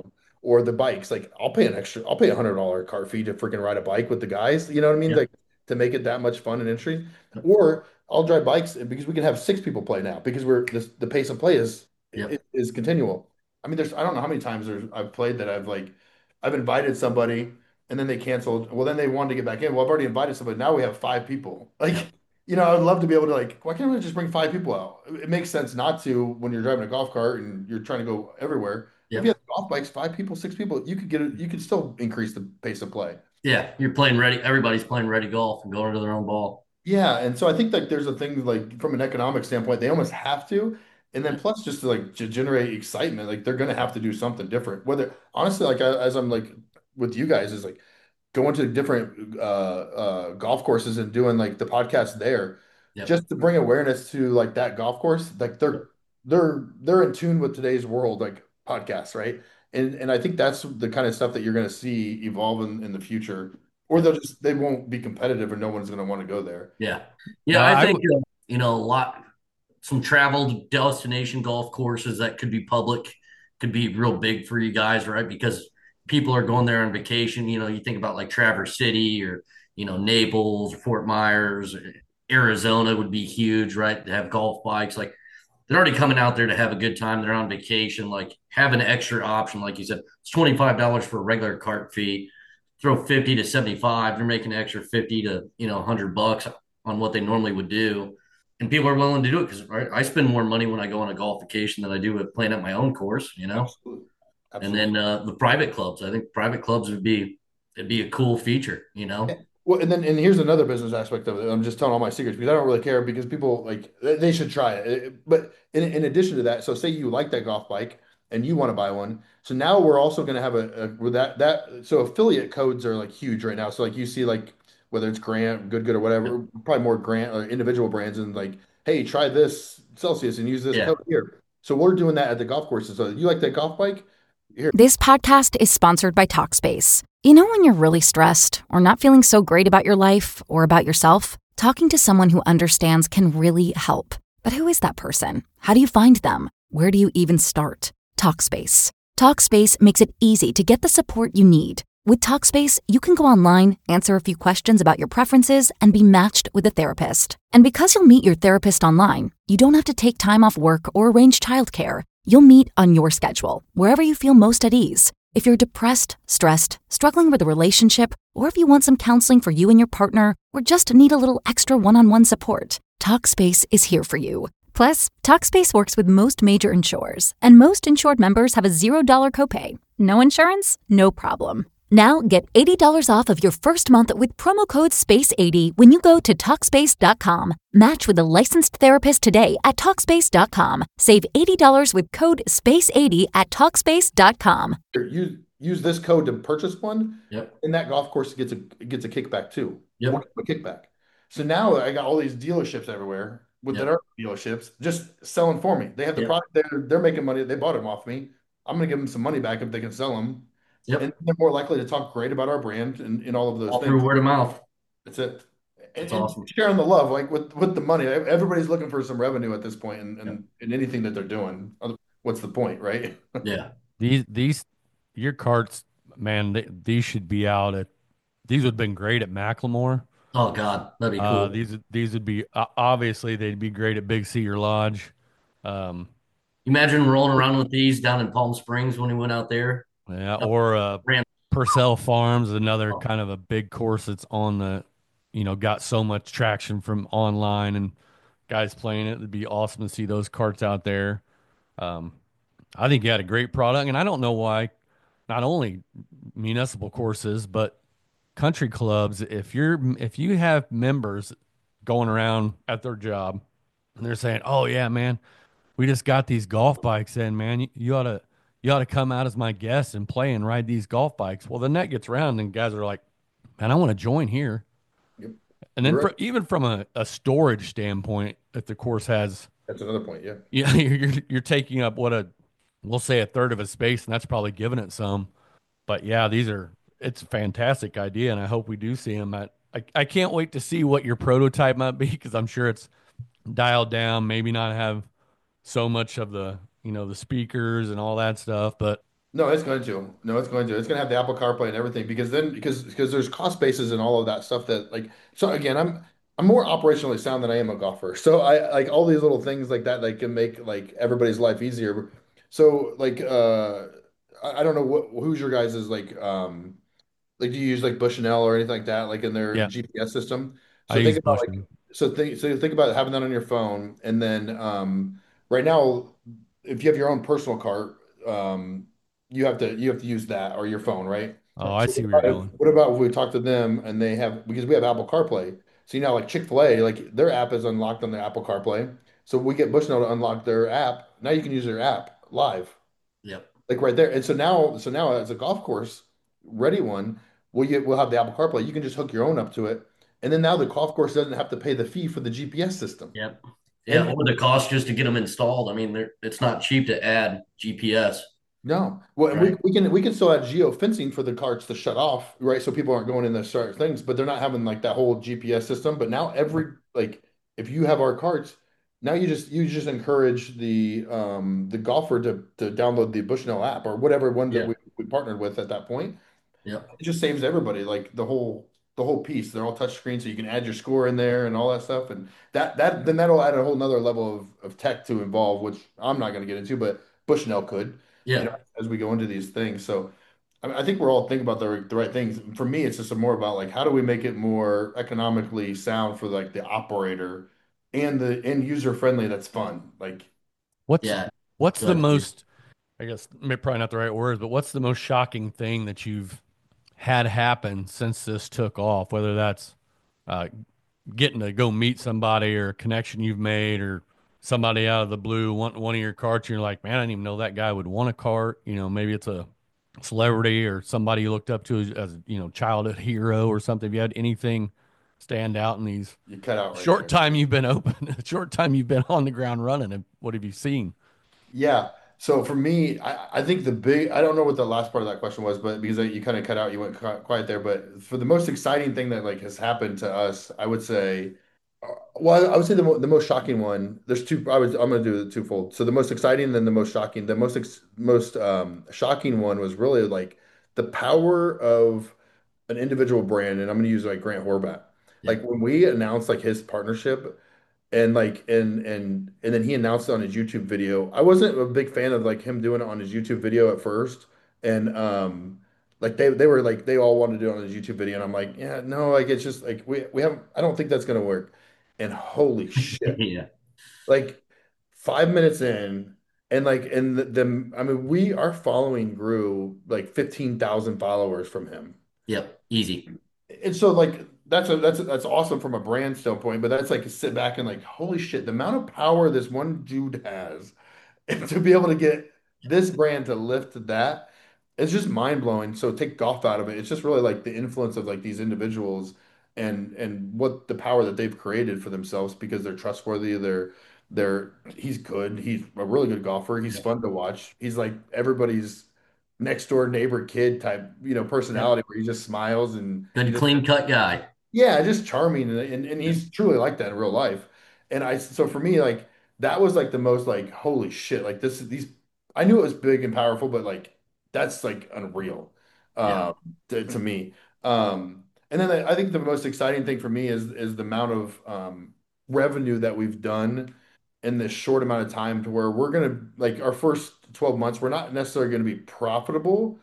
or the bikes. Like I'll pay an extra, I'll pay a hundred dollar cart fee to freaking ride a bike with the guys. You know what I mean? Yep. Like to make it that much fun and interesting. Or I'll drive bikes because we can have six people play now because we're this, the pace of play is is, Yep. is continual. I mean, there's I don't know how many times there's I've played that I've like I've invited somebody and then they canceled. Well, then they wanted to get back in. Well, I've already invited somebody. Now we have five people. Yep. Like, you know, I would love to be able to like, why can't I just bring five people out? It makes sense not to when you're driving a golf cart and you're trying to go everywhere. But if you Yep. have golf bikes, five people, six people, you could get it. You could still increase the pace of play. Yeah. You're playing ready. Everybody's playing ready golf and going to their own ball. Yeah, and so I think like there's a thing like from an economic standpoint, they almost have to, and then Yeah. plus just to like to generate excitement, like they're gonna have to do something different. Whether honestly, like I- as I'm like with you guys, is like going to different uh, uh, golf courses and doing like the podcast there, Yep. just to bring awareness to like that golf course. Like they're Yep. they're they're in tune with today's world, like podcasts, right? And and I think that's the kind of stuff that you're going to see evolve in, in the future, or Yep. they'll just they won't be competitive, or no one's going to want to go there. Yeah. No, Yeah. I I think, w- uh, you know, a lot, some traveled destination golf courses that could be public could be real big for you guys, right? Because people are going there on vacation. You know, you think about like Traverse City or, you know, Naples, Fort Myers, Arizona would be huge, right? To have golf bikes. Like they're already coming out there to have a good time. They're on vacation. Like have an extra option, like you said, it's twenty-five dollars for a regular cart fee. Throw fifty to seventy-five, they're making an extra fifty to, you know, one hundred bucks on what they normally would do. And people are willing to do it because right, I spend more money when I go on a golf vacation than I do with playing at my own course, you know. Absolutely. And Absolutely. then uh, the private clubs, I think private clubs would be it'd be a cool feature, you Yeah. know. Well, and then and here's another business aspect of it. I'm just telling all my secrets because I don't really care because people like they they should try it. It- But in, in addition to that, so say you like that golf bike and you want to buy one. So now we're also going to have a, a with that that so affiliate codes are like huge right now. So like you see like whether it's Grant, Good Good or Yep. whatever, probably more Grant or individual brands and like, hey, try this Celsius and use this Yeah. code here. So we're doing that at the golf courses. So you like that golf bike? Here. This podcast is sponsored by Talkspace. You know, when you're really stressed or not feeling so great about your life or about yourself, talking to someone who understands can really help. But who is that person? How do you find them? Where do you even start? Talkspace. Talkspace makes it easy to get the support you need. With Talkspace, you can go online, answer a few questions about your preferences, and be matched with a therapist. And because you'll meet your therapist online, you don't have to take time off work or arrange childcare. You'll meet on your schedule, wherever you feel most at ease. If you're depressed, stressed, struggling with a relationship, or if you want some counseling for you and your partner, or just need a little extra one-on-one support, Talkspace is here for you. Plus, Talkspace works with most major insurers, and most insured members have a zero dollars copay. No insurance? No problem. Now get eighty dollars off of your first month with promo code space eighty when you go to Talkspace dot com. Match with a licensed therapist today at Talkspace dot com. Save eighty dollars with code space eighty at Talkspace dot com. Use use this code to purchase one, Yep. and that golf course gets a gets a kickback too. We'll Yep. give them a kickback. So now I got all these dealerships everywhere with Yep. their dealerships just selling for me. They have the Yep. product, they're they're making money. They bought them off me. I'm gonna give them some money back if they can sell them, and Yep. they're more likely to talk great about our brand and, and all of those All through things. word of mouth. That's it. And, That's and awesome. sharing the love, like with with the money. Everybody's looking for some revenue at this point, and Yep. and in anything that they're doing. Other- What's the point, right? Yeah. these these your carts, man, they, these should be out at. These would have been great at Macklemore. Oh God, that'd be Uh, cool. these these would be uh, obviously they'd be great at Big Cedar Lodge. Um, Imagine rolling around with these down in Palm Springs when we went out there. yeah, or uh, Ran. Purcell Farms, another Oh, kind of a big course that's on the, you know, got so much traction from online and guys playing it. It'd be awesome to see those carts out there. Um, I think you had a great product, and I don't know why not only municipal courses but country clubs. If you're if you have members going around at their job and they're saying, "Oh yeah, man, we just got these golf bikes in, man. You, you ought to you ought to come out as my guest and play and ride these golf bikes." Well, then that gets around and guys are like, "Man, I want to join here." Yep. And then You're right. for, even from a, a storage standpoint, if the course has, That's another point. Yeah. you know, you're you're taking up what a we'll say a third of a space, and that's probably giving it some. But yeah, these are it's a fantastic idea, and I hope we do see them at. I, I can't wait to see what your prototype might be because I'm sure it's dialed down, maybe not have so much of the you know the speakers and all that stuff, but No, it's going to. No, it's going to. It's going to have the Apple CarPlay and everything because then because because there's cost bases and all of that stuff that like so again, I'm I'm more operationally sound than I am a golfer. So I like all these little things like that that can make like everybody's life easier. So like uh I, I don't know what who's your guys' is like um like do you use like Bushnell or anything like that like in their Yeah, G P S system? I So think use about like Bushnell. so think so think about having that on your phone and then um right now if you have your own personal cart um you have to you have to use that or your phone, right? Oh, I So see what where you're about if, going. what about if we talk to them and they have because we have Apple CarPlay. So you know like Chick-fil-A like their app is unlocked on the Apple CarPlay. So we get Bushnell to unlock their app. Now you can use their app live Yep. like right there. And so now, so now as a golf course ready one, we'll get we'll have the Apple CarPlay. You can just hook your own up to it, and then now the golf course doesn't have to pay the fee for the G P S system. Yep. Yeah. And Or the cost just to get them installed. I mean, they're, it's not cheap to add G P S, no, well, and we right? we can we can still add geo fencing for the carts to shut off, right? So people aren't going in the certain things, but they're not having like that whole G P S system. But now every like if you have our carts, now you just you just encourage the um the golfer to to download the Bushnell app or whatever one that Yeah. we, we partnered with at that point. Yep. It just saves everybody like the whole the whole piece. They're all touch screen, so you can add your score in there and all that stuff. And that that then that'll add a whole nother level of, of tech to involve, which I'm not going to get into, but Bushnell could, you know, Yeah. as we go into these things. So I mean, I think we're all thinking about the, the right things. For me, it's just more about like how do we make it more economically sound for like the operator and the end user friendly that's fun. Like What's Yeah. what's Go the ahead, Steve. most, I guess may- probably not the right words, but what's the most shocking thing that you've had happen since this took off? Whether that's uh, getting to go meet somebody or a connection you've made or somebody out of the blue want one of your carts, and you're like, man, I didn't even know that guy would want a cart. You know, maybe it's a celebrity or somebody you looked up to as, as you know, childhood hero or something. Have you had anything stand out in these you cut out right short there. time you've been open, short time you've been on the ground running? And what have you seen? Yeah. So for me, I, I think the big, I don't know what the last part of that question was, but because you kind of cut out, you went qui- quiet there. But for the most exciting thing that like has happened to us, I would say, uh, well, I would say the, mo the most shocking one, there's two, I was, I'm going to do the twofold. So the most exciting, then the most shocking, the most, ex most um, shocking one was really like the power of an individual brand. And I'm going to use like Grant Horvat. Like Yep. when we announced like his partnership, and like and and and then he announced it on his YouTube video. I wasn't a big fan of like him doing it on his YouTube video at first. And um like they they were like they all wanted to do it on his YouTube video and I'm like, yeah, no, like it's just like we we have I don't think that's gonna work. And holy shit. Yeah. Like five minutes in and like and the, the I mean we our following grew like fifteen thousand followers from him. Yep. Easy. And so like that's a that's a, that's awesome from a brand standpoint, but that's like sit back and like holy shit, the amount of power this one dude has and to be able to get this brand to lift that, it's just mind blowing. So take golf out of it. It's just really like the influence of like these individuals and and what the power that they've created for themselves because they're trustworthy. They're they're he's good. He's a really good golfer. He's Yep. fun to watch. He's like everybody's next door neighbor kid type, you know, Yep. personality where he just smiles and he Good, just clean cut guy. yeah, just charming and, and and Yep. he's truly like that in real life. And I so for me like that was like the most like holy shit like this these I knew it was big and powerful but like that's like unreal Yeah. um to, to me. Um and then I, I think the most exciting thing for me is is the amount of um revenue that we've done in this short amount of time to where we're gonna like our first twelve months we're not necessarily going to be profitable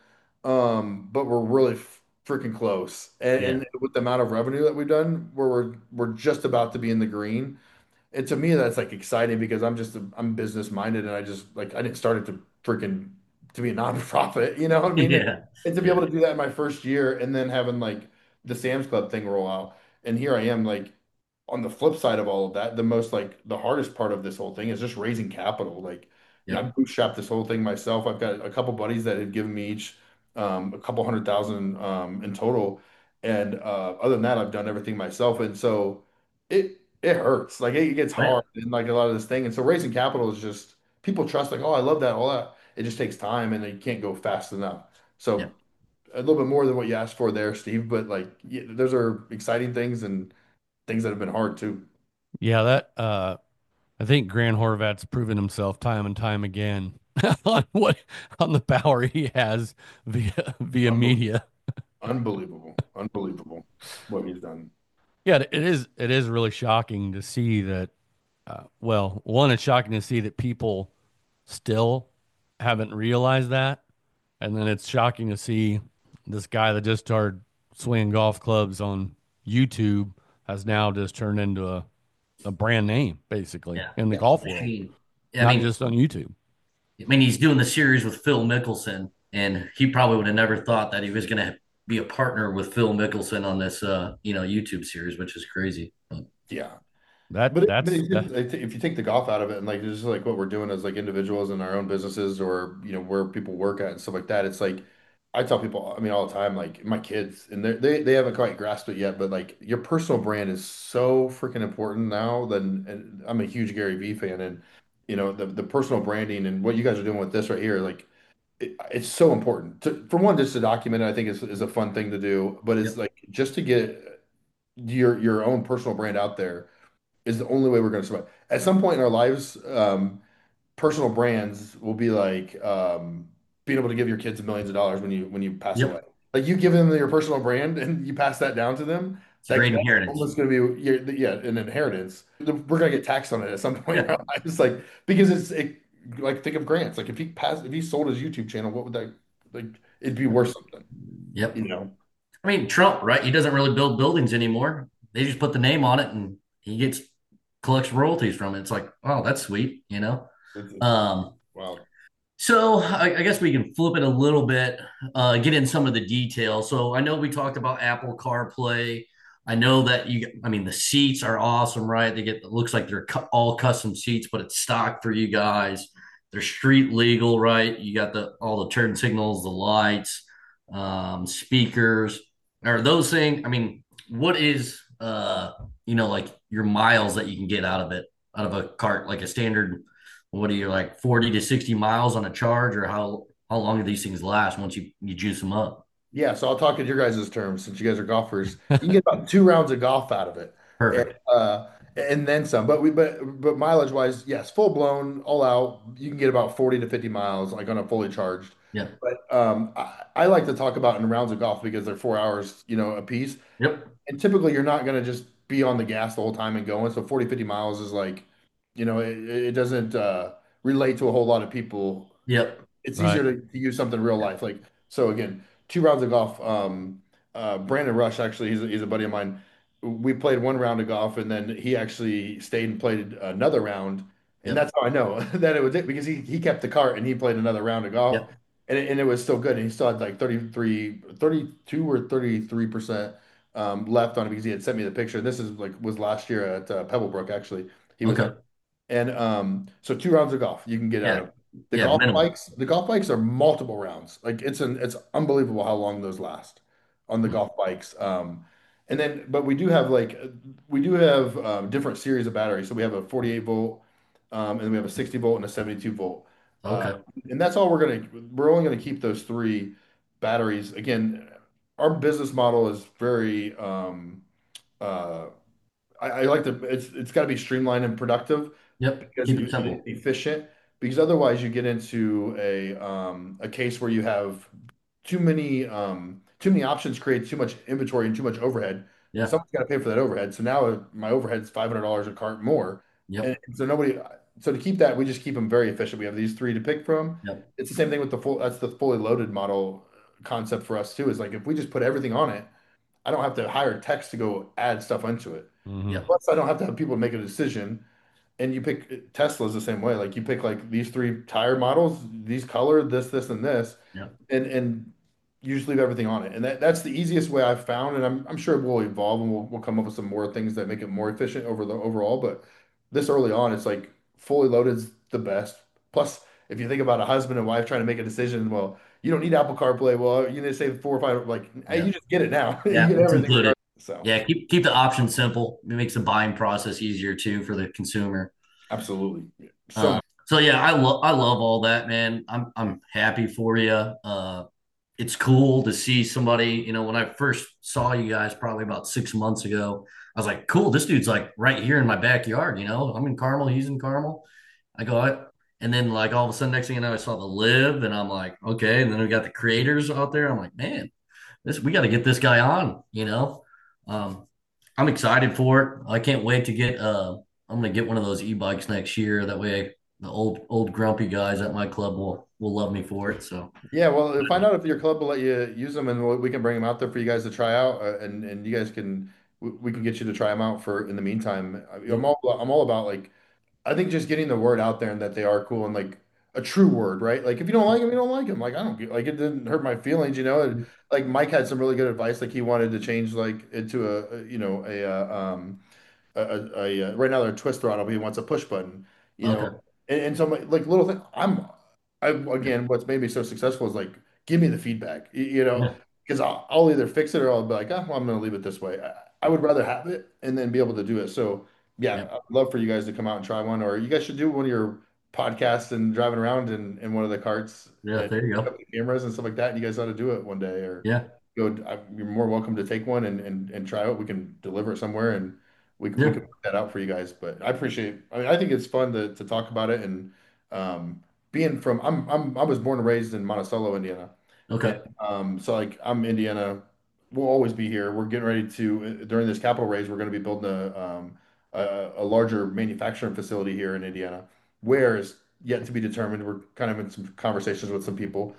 um but we're really freaking close. And, Yeah. and with the amount of revenue that we've done, where we're we're just about to be in the green. And to me, that's like exciting because I'm just a, I'm business minded, and I just like I didn't start it to freaking to be a nonprofit. You know what I mean? And, Yeah. and to be able Yeah. to do that in my first year, and then having like the Sam's Club thing roll out, and here I am like on the flip side of all of that, the most like the hardest part of this whole thing is just raising capital. Like, you know, I Yep. bootstrapped this whole thing myself. I've got a couple buddies that had given me each um, a couple hundred thousand um, in total, and uh, other than that, I've done everything myself. And so it it hurts. Like it gets Oh, yeah. hard and like a lot of this thing. And so raising capital is just people trust like, oh, I love that, all that. It just takes time and you can't go fast enough. So Yep. a little bit more than what you asked for there, Steve. But like, yeah, those are exciting things and things that have been hard too. Yeah, that uh I think Grant Horvat's proven himself time and time again on what on the power he has via via Unbelievable. media. Unbelievable. Unbelievable what he's done. Yeah, it is it is really shocking to see that uh, well, one, it's shocking to see that people still haven't realized that. And then it's shocking to see this guy that just started swinging golf clubs on YouTube has now just turned into a, a brand name, basically, Yeah, in the Yeah. golf world, machine. I not mean, just on YouTube. I mean, he's doing the series with Phil Mickelson, and he probably would have never thought that he was going to be a partner with Phil Mickelson on this, uh, you know, YouTube series, which is crazy. But, Yeah. That But, it, but that's it's that, just, I thi- if you take the golf out of it and like just like what we're doing as like individuals in our own businesses or you know where people work at and stuff like that, it's like I tell people, I mean all the time, like my kids and they they they haven't quite grasped it yet, but like your personal brand is so freaking important now. Then and I'm a huge Gary Vee fan, and you know the the personal branding and what you guys are doing with this right here, like it, it's so important. To, for one, just to document it, I think is is a fun thing to do, but it's yep, like just to get your your own personal brand out there is the only way we're going to survive. At some point in our lives, um, personal brands will be like um, being able to give your kids millions of dollars when you when you pass away. yep, Like you give them your personal brand and you pass that down to them. it's a Like great that's inheritance. almost going to be your, yeah, an inheritance. We're going to get taxed on it at some point in Yeah, our lives, like because it's it, like think of grants. Like if he passed, if he sold his YouTube channel, what would that like? It'd be worth something, yep. you know? I mean, Trump, right? He doesn't really build buildings anymore. They just put the name on it, and he gets collects royalties from it. It's like, oh, that's sweet, you know. It's, it's Um, wow. So I, I guess we can flip it a little bit, uh, get in some of the details. So I know we talked about Apple CarPlay. I know that you, I mean, the seats are awesome, right? They get, it looks like they're cu- all custom seats, but it's stock for you guys. They're street legal, right? You got the all the turn signals, the lights, um, speakers. Are those things? I mean, what is, uh, you know, like your miles that you can get out of it, out of a cart, like a standard what are you like forty to sixty miles on a charge or how how long do these things last once you you juice them up? Yeah, so I'll talk in your guys' terms since you guys are golfers. You can get about two rounds of golf out of it, and Perfect. uh, and then some. But we but but mileage wise, yes, full blown, all out. You can get about forty to fifty miles, like on a fully charged. Yep. But um, I, I like to talk about in rounds of golf because they're four hours, you know, a piece. Yep. And typically, you're not going to just be on the gas the whole time and going. So forty, fifty miles is like, you know, it, it doesn't uh, relate to a whole lot of people. Yep. It's easier right. to, to use something real life. Like, so again, two rounds of golf. Um, uh, Brandon Rush, actually, he's a, he's a buddy of mine. We played one round of golf and then he actually stayed and played another round. And Yep. that's how I know that it was it because he, he kept the cart and he played another round of golf Yep. and it, and it was still good. And he still had like thirty-three, thirty-two or thirty-three percent um, left on it because he had sent me the picture. This is like was last year at uh, Pebblebrook, actually. He was Okay. there. And um, so two rounds of golf you can get out Yeah. of. The Yeah. golf Minimum. bikes, the golf bikes are multiple rounds. Like it's an it's unbelievable how long those last on the Hmm. golf bikes. Um, and then, but we do have like we do have um, different series of batteries. So we have a forty-eight volt, um, and then we have a sixty volt and a seventy-two volt. Uh, Okay. and that's all we're gonna we're only gonna keep those three batteries. Again, our business model is very um, uh, I, I like to it's it's got to be streamlined and productive Yep. because Keep it e- e- simple. efficient because otherwise you get into a um a case where you have too many um too many options create too much inventory and too much overhead and Yeah. someone's got to pay for that overhead. So now my overhead is five hundred dollars a cart more. And Yep. so nobody so to keep that we just keep them very efficient. We have these three to pick from. Yep. It's the same thing with the full that's the fully loaded model concept for us too is like if we just put everything on it, I don't have to hire techs to go add stuff into it. Hmm. Yep. Plus, I don't have to have people make a decision. And you pick Tesla's the same way. Like you pick like these three tire models, these color, this, this, and this, Yep. and and you just leave everything on it. And that, that's the easiest way I've found. And I'm I'm sure it will evolve and we'll we'll come up with some more things that make it more efficient over the overall. But this early on, it's like fully loaded is the best. Plus, if you think about a husband and wife trying to make a decision, well, you don't need Apple CarPlay. Well, you need to save four or five. Like, hey, you Yep. just get it now. You Yeah. get It's everything included. regardless. So, Yeah. Keep keep the options simple. It makes the buying process easier too for the consumer. absolutely. So Uh, so yeah, I love I love all that, man. I'm I'm happy for you. Uh, it's cool to see somebody. You know, when I first saw you guys, probably about six months ago, I was like, "Cool, this dude's like right here in my backyard." You know, I'm in Carmel, he's in Carmel. I go, I, And then like all of a sudden, next thing you know, I saw the live, and I'm like, okay. And then we got the creators out there. I'm like, man, this we got to get this guy on. You know, um, I'm excited for it. I can't wait to get. Uh, I'm gonna get one of those e-bikes next year. That way, the old old grumpy guys at my club will will love me for it. So Yeah, well, find out if your club will let you use them, and we we can bring them out there for you guys to try out, uh, and and you guys can we we can get you to try them out for in the meantime. I- I'm yep, all I'm all about like I think just getting the word out there and that they are cool and like a true word, right? Like if you don't like them, you don't like them. Like I don't get like it didn't hurt my feelings, you know. And, like Mike had some really good advice, like he wanted to change like into a, a you know a uh, um a, a, a uh, right now they're twist throttle, but he wants a push button, you know. okay, And, and so I'm like, like little thing, I'm I again, what's made me so successful is like give me the feedback, y- you know, yeah, because I'll, I'll either fix it or I'll be like, oh, well, I'm going to leave it this way. I, I would rather have it and then be able to do it. So yeah, yep, I'd love for you guys to come out and try one, or you guys should do one of your podcasts and driving around in, in one of the carts yeah. and There you pick go. up the cameras and stuff like that. And you guys ought to do it one day, or Yeah, go. I- You're more welcome to take one and, and, and try it. We can deliver it somewhere and we can, we yeah. can put that out for you guys. But I appreciate, I mean, I think it's fun to, to talk about it and, um, being from I'm I'm I was born and raised in Monticello, Indiana. And Okay, um so like I'm Indiana, we'll always be here. We're getting ready to during this capital raise, we're going to be building a um a, a larger manufacturing facility here in Indiana. Where is yet to be determined. We're kind of in some conversations with some people.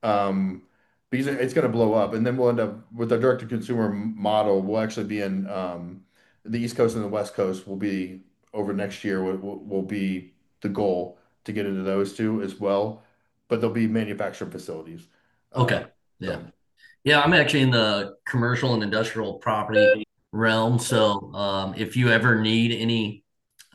Um because it's going to blow up and then we'll end up with a direct to consumer model. We'll actually be in um the East Coast and the West Coast will be over next year will, will will be the goal to get into those two as well, but they'll be manufacturing facilities. Uh, okay, yeah. so Yeah, I'm actually in the commercial and industrial property realm. So um, if you ever need any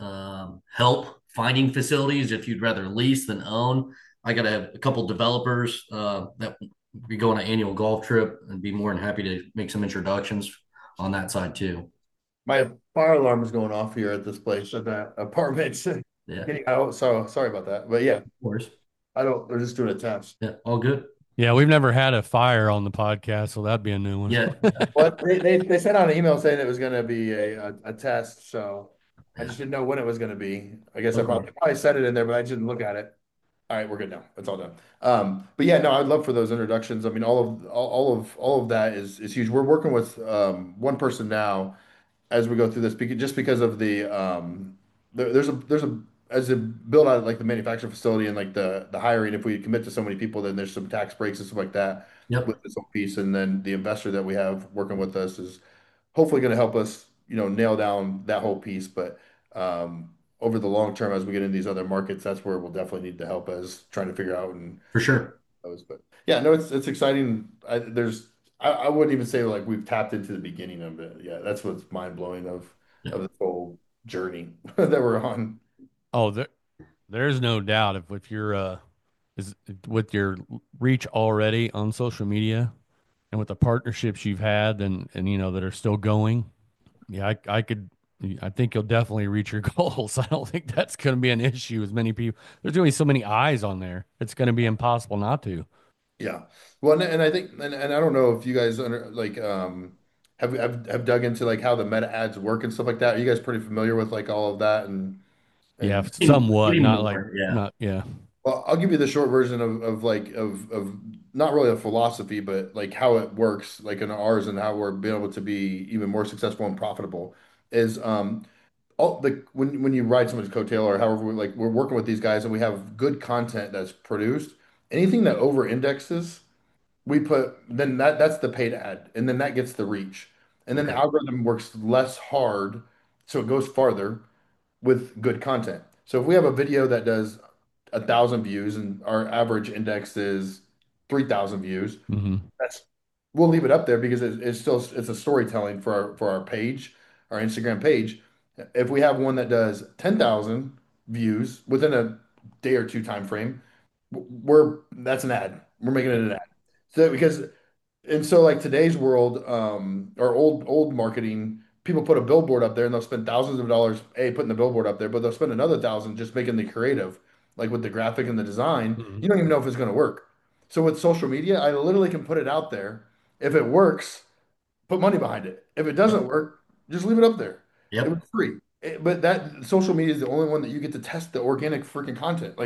um, help finding facilities, if you'd rather lease than own, I got a, a couple developers uh, that we go on an annual golf trip and be more than happy to make some introductions on that side too. my fire alarm is going off here at this place at that apartment. Yeah, of Getting out, so sorry about that. But yeah, course. I don't. They're just doing a test. Yeah, all good. Yeah, we've never had a fire on the podcast, so that'd be a new one. Yeah, But they, they they sent out an email saying it was going to be a, a a test, so I yeah. just didn't know when it was going to be. I guess I Okay, probably, probably said it in there, but I didn't look at it. All right, we're good now. It's all done. Um, but yeah, no, I'd love for those introductions. I mean, all of all, all of all of that is is huge. We're working with um, one person now as we go through this, because just because of the um, there, there's a there's a as a build out like the manufacturing facility and like the the hiring. If we commit to so many people, then there's some tax breaks and stuff like that with yep, this whole piece. And then the investor that we have working with us is hopefully going to help us, you know, nail down that whole piece. But um, over the long term, as we get into these other markets, that's where we'll definitely need the help as trying to figure out and for sure. those. But yeah, no, it's it's exciting. I, there's I, I wouldn't even say like we've tapped into the beginning of it. Yeah, that's what's mind blowing of Yeah, of this whole journey that we're on. Oh, there, there's no doubt if if you're uh is with your reach already on social media and with the partnerships you've had and and you know that are still going, yeah, I I could I think you'll definitely reach your goals. I don't think that's going to be an issue as many people. There's going to be so many eyes on there. It's going to be impossible not to. Yeah. Well, and, and I think and, and I don't know if you guys under like um have, have have dug into like how the meta ads work and stuff like that. Are you guys pretty familiar with like all of that and Yeah, and somewhat, getting not like more. Yeah, not yeah. well, I'll give you the short version of, of like of of not really a philosophy, but like how it works, like in ours and how we're being able to be even more successful and profitable is um all the when when you ride someone's coattail or however we like we're working with these guys and we have good content that's produced, anything that over indexes, we put then that that's the paid ad and then that gets the reach. And then the okay, algorithm works less hard, so it goes farther with good content. So if we have a video that does a thousand views and our average index is three thousand views, Hmm. that's we'll leave it up there because it, it's still it's a storytelling for our for our page, our Instagram page. If we have one that does ten thousand views within a day or two time frame, we're that's an ad. We're making it an ad. So because and so like today's world, um, or old old marketing, people put a billboard up there and they'll spend thousands of dollars, A, putting the billboard up there, but they'll spend another thousand just making the creative, like with the graphic and the design. Hmm. You don't even know if it's going to work. So with social media, I literally can put it out there. If it works, put money behind it. If it doesn't yep, work, just leave it up there. It was yep, free. It- but that social media is the only one that you get to test the organic freaking content. Like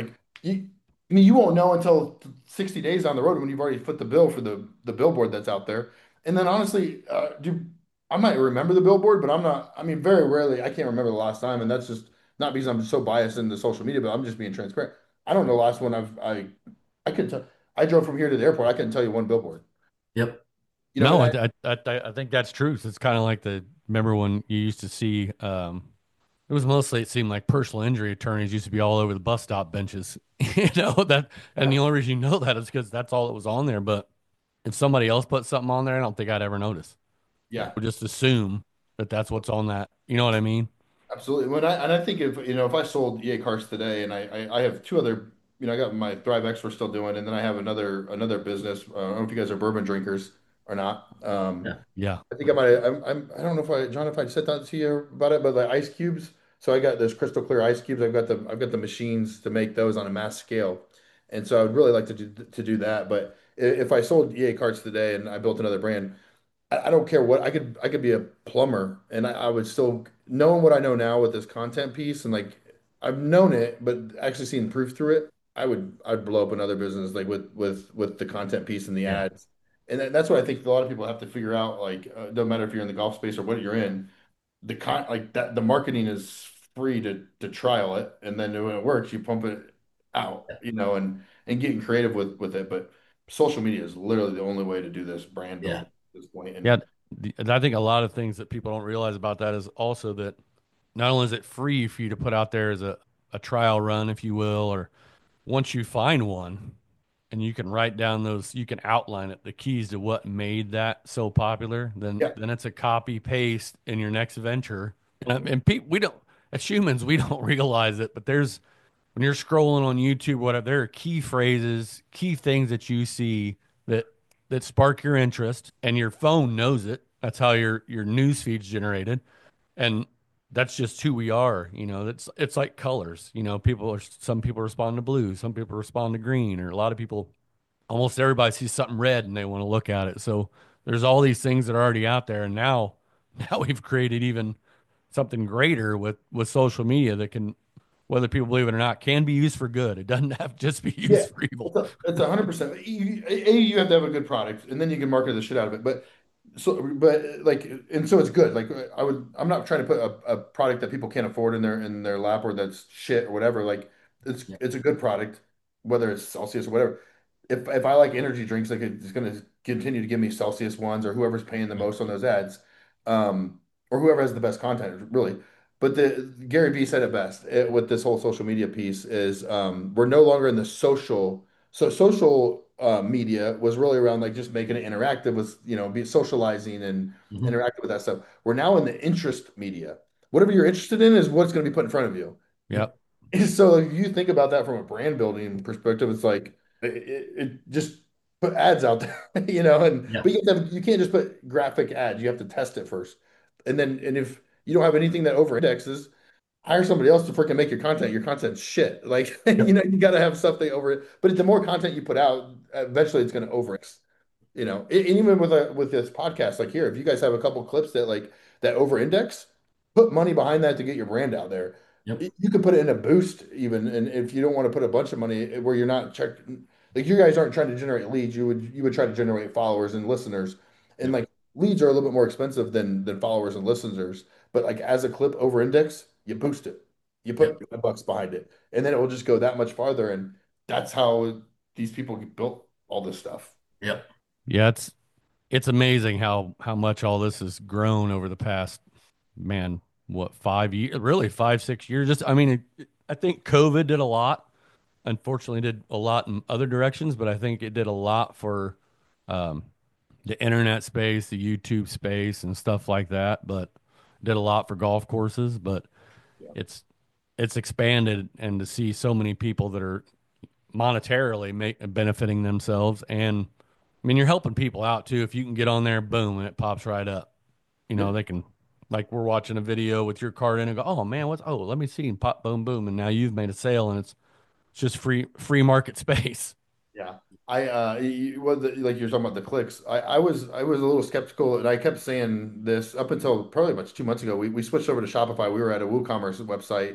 you, I mean, you won't know until sixty days down the road when you've already put the bill for the the billboard that's out there. And then honestly, uh, do I might remember the billboard, but I'm not. I mean, very rarely. I can't remember the last time, and that's just not because I'm so biased into social media, but I'm just being transparent. I don't know the last one I've I I could tell. I drove from here to the airport. I couldn't tell you one billboard. Yep. You know, No, and I, I, I, I, I think that's true. So it's kind of like the, remember when you used to see, um, it was mostly, it seemed like personal injury attorneys used to be all over the bus stop benches, you know, that, and yeah, the only reason you know that is because that's all that was on there. But if somebody else put something on there, I don't think I'd ever notice. I yeah. would just assume that that's what's on that. You know what I mean? Absolutely. When I and I think if you know if I sold E A cars today, and I, I I have two other, you know, I got my Thrive X we're still doing, and then I have another another business. Uh, I don't know if you guys are bourbon drinkers or not. Um, Yeah. Yeah. I think I might. I'm, I'm. I don't know if I, John, if I said that to you about it, but the ice cubes. So I got those crystal clear ice cubes. I've got the I've got the machines to make those on a mass scale, and so I would really like to do to do that. But i- if I sold E A carts today and I built another brand, I, I don't care what I could I could be a plumber and I, I would still knowing what I know now with this content piece and like I've known it, but actually seeing proof through it, I would I'd blow up another business like with with with the content piece and the Yeah. ads. And that- that's what I think a lot of people have to figure out. Like, uh, doesn't matter if you're in the golf space or what you're in, the con like that the marketing is free to to trial it, and then when it works, you pump it out, you know, and and getting creative with with it. But social media is literally the only way to do this brand Yeah. building at this point. Yeah. And The, and I think a lot of things that people don't realize about that is also that not only is it free for you to put out there as a, a trial run, if you will, or once you find one and you can write down those, you can outline it, the keys to what made that so popular, then yeah, then it's a copy paste in your next venture. And, and people, we don't, as humans, we don't realize it, but there's, when you're scrolling on YouTube, whatever, there are key phrases, key things that you see that that spark your interest, and your phone knows it. That's how your your news feed's generated, and that's just who we are. You know, it's it's like colors. You know, people are some people respond to blue, some people respond to green, or a lot of people, almost everybody sees something red and they want to look at it. So there's all these things that are already out there, and now now we've created even something greater with with social media that can, whether people believe it or not, can be used for good. It doesn't have to just be yeah, used for evil. it's a, it's a hundred percent. You, a, you have to have a good product, and then you can market the shit out of it. But so, but like, and so it's good. Like, I would, I'm not trying to put a, a product that people can't afford in their in their lap or that's shit or whatever. Like, it's Yeah. it's a good product, whether it's Celsius or whatever. If if I like energy drinks, like it's going to continue to give me Celsius ones or whoever's paying the Yeah. most on those ads, um, or whoever has the best content, really. But the Gary Vee said it best it, with this whole social media piece is um, we're no longer in the social. So social uh, media was really around like just making it interactive, was you know be socializing and Hmm. interactive with that stuff. We're now in the interest media. Whatever you're interested in is what's going to be put in front of you. Yep. So if you think about that from a brand building perspective, it's like it, it, it just put ads out there, you know, and Yeah. but you have to have, you can't just put graphic ads. You have to test it first, and then and if you don't have anything that over indexes, hire somebody else to freaking make your content. Your content's shit. Like, you Yep. know, you got to have something over it. But the more content you put out, eventually it's going to over index. You know, and even with a with this podcast, like here, if you guys have a couple clips that like that over index, put money behind that to get your brand out there. Yep. You could put it in a boost even, and if you don't want to put a bunch of money where you're not checked, like you guys aren't trying to generate leads, you would you would try to generate followers and listeners, and Yep. like leads are a little bit more expensive than than followers and listeners. But like as a clip over index, you boost it, you put Yep. five bucks behind it, and then it will just go that much farther. And that's how these people built all this stuff. Yep. Yeah, it's it's amazing how how much all this has grown over the past, man, what, five years, really five, six years. Just, I mean, it, I think COVID did a lot. Unfortunately, did a lot in other directions, but I think it did a lot for um, the internet space, the YouTube space, and stuff like that. But did a lot for golf courses. But Yeah. it's it's expanded, and to see so many people that are monetarily make, benefiting themselves, and I mean, you're helping people out too. If you can get on there, boom, and it pops right up. You know, Yep. they can, like, we're watching a video with your card in and go, oh man, what's, oh, let me see, and pop, boom, boom, and now you've made a sale, and it's it's just free free market space. Yeah. I uh you, well, the, like you're talking about the clicks. I, I was I was a little skeptical and I kept saying this up until probably about two months ago. We we switched over to Shopify. We were at a WooCommerce website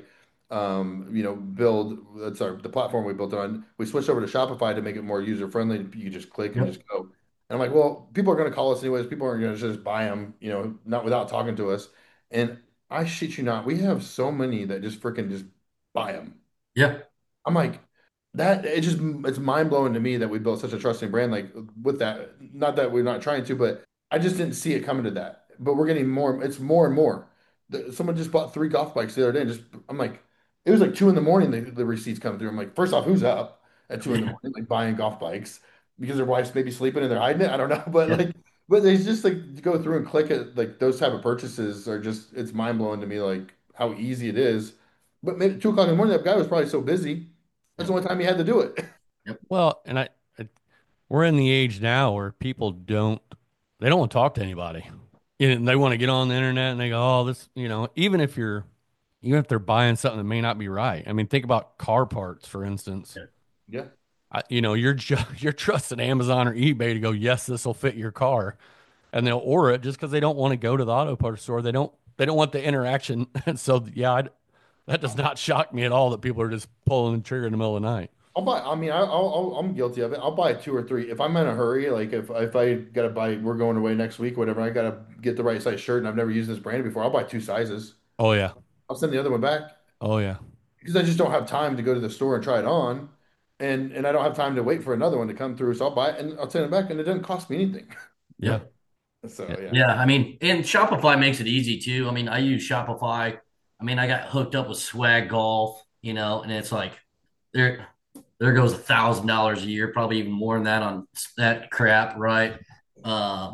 um, you know, build that's our the platform we built on. We switched over to Shopify to make it more user friendly. You can just click and Yep. just go. And I'm like, well, people are going to call us anyways. People aren't going to just buy them, you know, not without talking to us. And I shit you not, we have so many that just freaking just buy them. Yeah. I'm like, that it just it's mind blowing to me that we built such a trusting brand like with that. Not that we're not trying to, but I just didn't see it coming to that. But we're getting more. It's more and more. The- Someone just bought three golf bikes the other day, and just I'm like, it was like two in the morning. The, the receipts come through. I'm like, first off, who's up at two in the Yeah. morning, like buying golf bikes because their wife's maybe sleeping and they're hiding it. I don't know, but Yeah. like, but they just like to go through and click it. Like those type of purchases are just it's mind blowing to me. Like how easy it is. But maybe two o'clock in the morning, that guy was probably so busy. That's Yeah. the only time he had to do it. Yep. Well, and I, I we're in the age now where people don't they don't want to talk to anybody. You know, they want to get on the internet and they go, oh, this, you know, even if you're even if they're buying something that may not be right. I mean, think about car parts, for instance. Yeah. Yeah. I, you know, you're just you're trusting Amazon or eBay to go, yes, this will fit your car, and they'll order it just because they don't want to go to the auto parts store. They don't they don't want the interaction. And so, yeah, I, that does not shock me at all that people are just pulling the trigger in the middle of the night. I'll buy. I mean, I, I'll, I'll, I'm guilty of it. I'll buy two or three if I'm in a hurry. Like if if I gotta buy, we're going away next week, whatever. I gotta get the right size shirt, and I've never used this brand before. I'll buy two sizes. Oh yeah, I'll send the other one back oh yeah, because I just don't have time to go to the store and try it on, and and I don't have time to wait for another one to come through. So I'll buy it and I'll send it back, and it doesn't cost me anything. yeah, Yep. So yeah. yeah, Yeah. I mean, and Shopify makes it easy too. I mean, I use Shopify. I mean, I got hooked up with Swag Golf, you know, and it's like there there goes a thousand dollars a year, probably even more than that on that crap, right? Uh,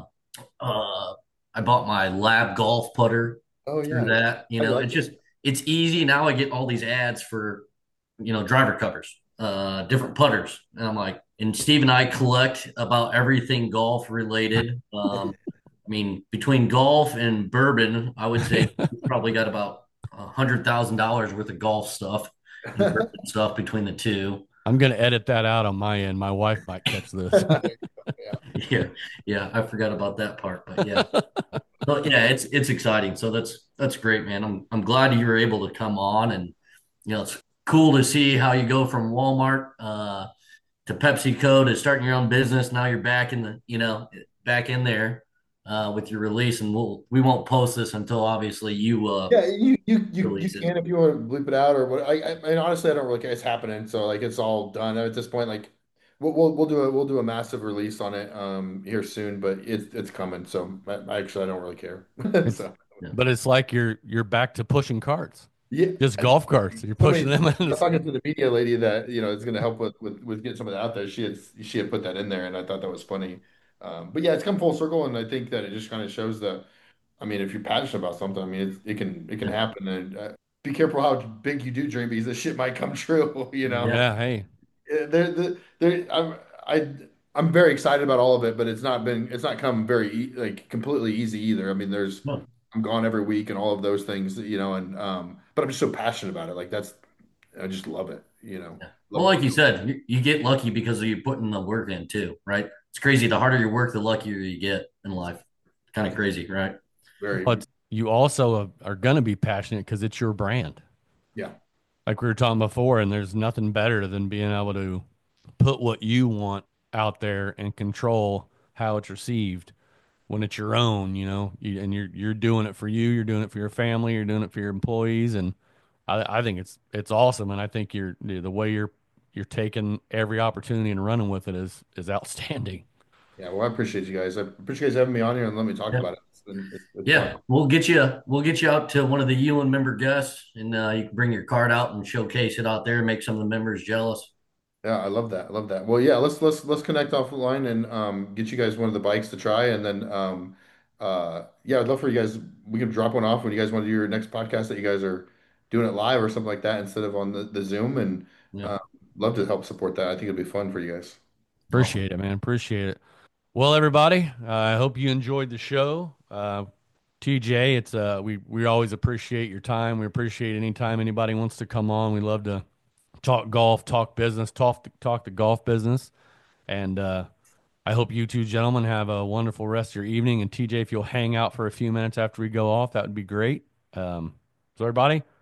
uh, I bought my Lab Golf putter oh through yeah, yeah. that. You I know, like it's it. just it's easy. Now I get all these ads for, you know, driver covers, uh, different putters. And I'm like, and Steve and I collect about everything golf related. Um, I mean, between golf and bourbon, I would say we probably got about a hundred thousand dollars worth of golf stuff and bourbon stuff between the two. I'm gonna edit that out on my end. My wife might catch this. There you go. Yeah. Yeah, yeah, I forgot about that part, but yeah. So yeah, it's it's exciting. So that's that's great, man. I'm I'm glad you were able to come on, and you know it's cool to see how you go from Walmart uh, to PepsiCo to starting your own business. Now you're back in the you know back in there uh, with your release, and we'll we won't post this until obviously you uh, Yeah, you you you you release it. can if you want to bleep it out or what. I, I and honestly, I don't really care. It's happening, so like it's all done at this point. Like we'll we'll, we'll do a we'll do a massive release on it um here soon, but it's it's coming. So I, I actually I don't really care. It's So Yeah, but it's like you're you're back to pushing carts, yeah, just and golf carts. You're pushing somebody them I in. was talking to the media lady that you know is going to help with, with with getting some of that out there. She had she had put that in there, and I thought that was funny. Um, but yeah, it's come full circle, and I think that it just kind of shows that. I mean, if you're passionate about something, I mean, it, it can it can yeah, happen, and uh, be careful how big you do dream because this shit might come true. You know, yeah. Yeah, hey, Uh, there, there, there. I'm I I'm very excited about all of it, but it's not been it's not come very e like completely easy either. I mean, there's No, I'm gone every week and all of those things, you know, and um, but I'm just so passionate about it. Like that's I just love it. You know, yeah. love Well, what like we're you doing. said, you, you get lucky because you putting the work in too, right? It's crazy. The harder you work, the luckier you get in life. Kind of crazy, right? Very, but you also are gonna be passionate because it's your brand, yeah, like we were talking before. And there's nothing better than being able to put what you want out there and control how it's received when it's your own, you know, you, and you're you're doing it for you, you're doing it for your family, you're doing it for your employees, and I, I think it's it's awesome, and I think you're the way you're you're taking every opportunity and running with it is is outstanding. yeah. Well, I appreciate you guys. I appreciate you guys having me on here and let me talk Yeah. about it. It's been, it's, it's fun. Yeah. We'll get you we'll get you out to one of the U N member guests and uh, you can bring your card out and showcase it out there and make some of the members jealous. Yeah, I love that. I love that. Well, yeah, let's let's let's connect offline and um get you guys one of the bikes to try and then um uh yeah, I'd love for you guys we can drop one off when you guys want to do your next podcast that you guys are doing it live or something like that instead of on the, the Zoom and Yeah. uh, love to help support that. I think it'd be fun for you guys. Awesome. Appreciate it, man. Appreciate it. Well, everybody, uh, I hope you enjoyed the show. Uh, T J, it's uh, we we always appreciate your time. We appreciate any time anybody wants to come on. We love to talk golf, talk business, talk talk the golf business, and uh, I hope you two gentlemen have a wonderful rest of your evening. And T J, if you'll hang out for a few minutes after we go off, that would be great. Um, so everybody,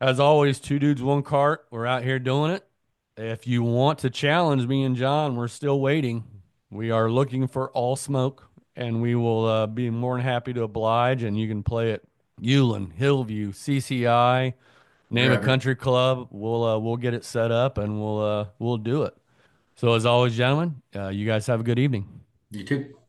As always, two dudes, one cart. We're out here doing it. If you want to challenge me and John, we're still waiting. We are looking for all smoke, and we will uh, be more than happy to oblige. And you can play at Ulen, Hillview, C C I, name a Wherever. country club. We'll uh, we'll get it set up, and we'll uh, we'll do it. So as always, gentlemen, uh, you guys have a good evening. You too.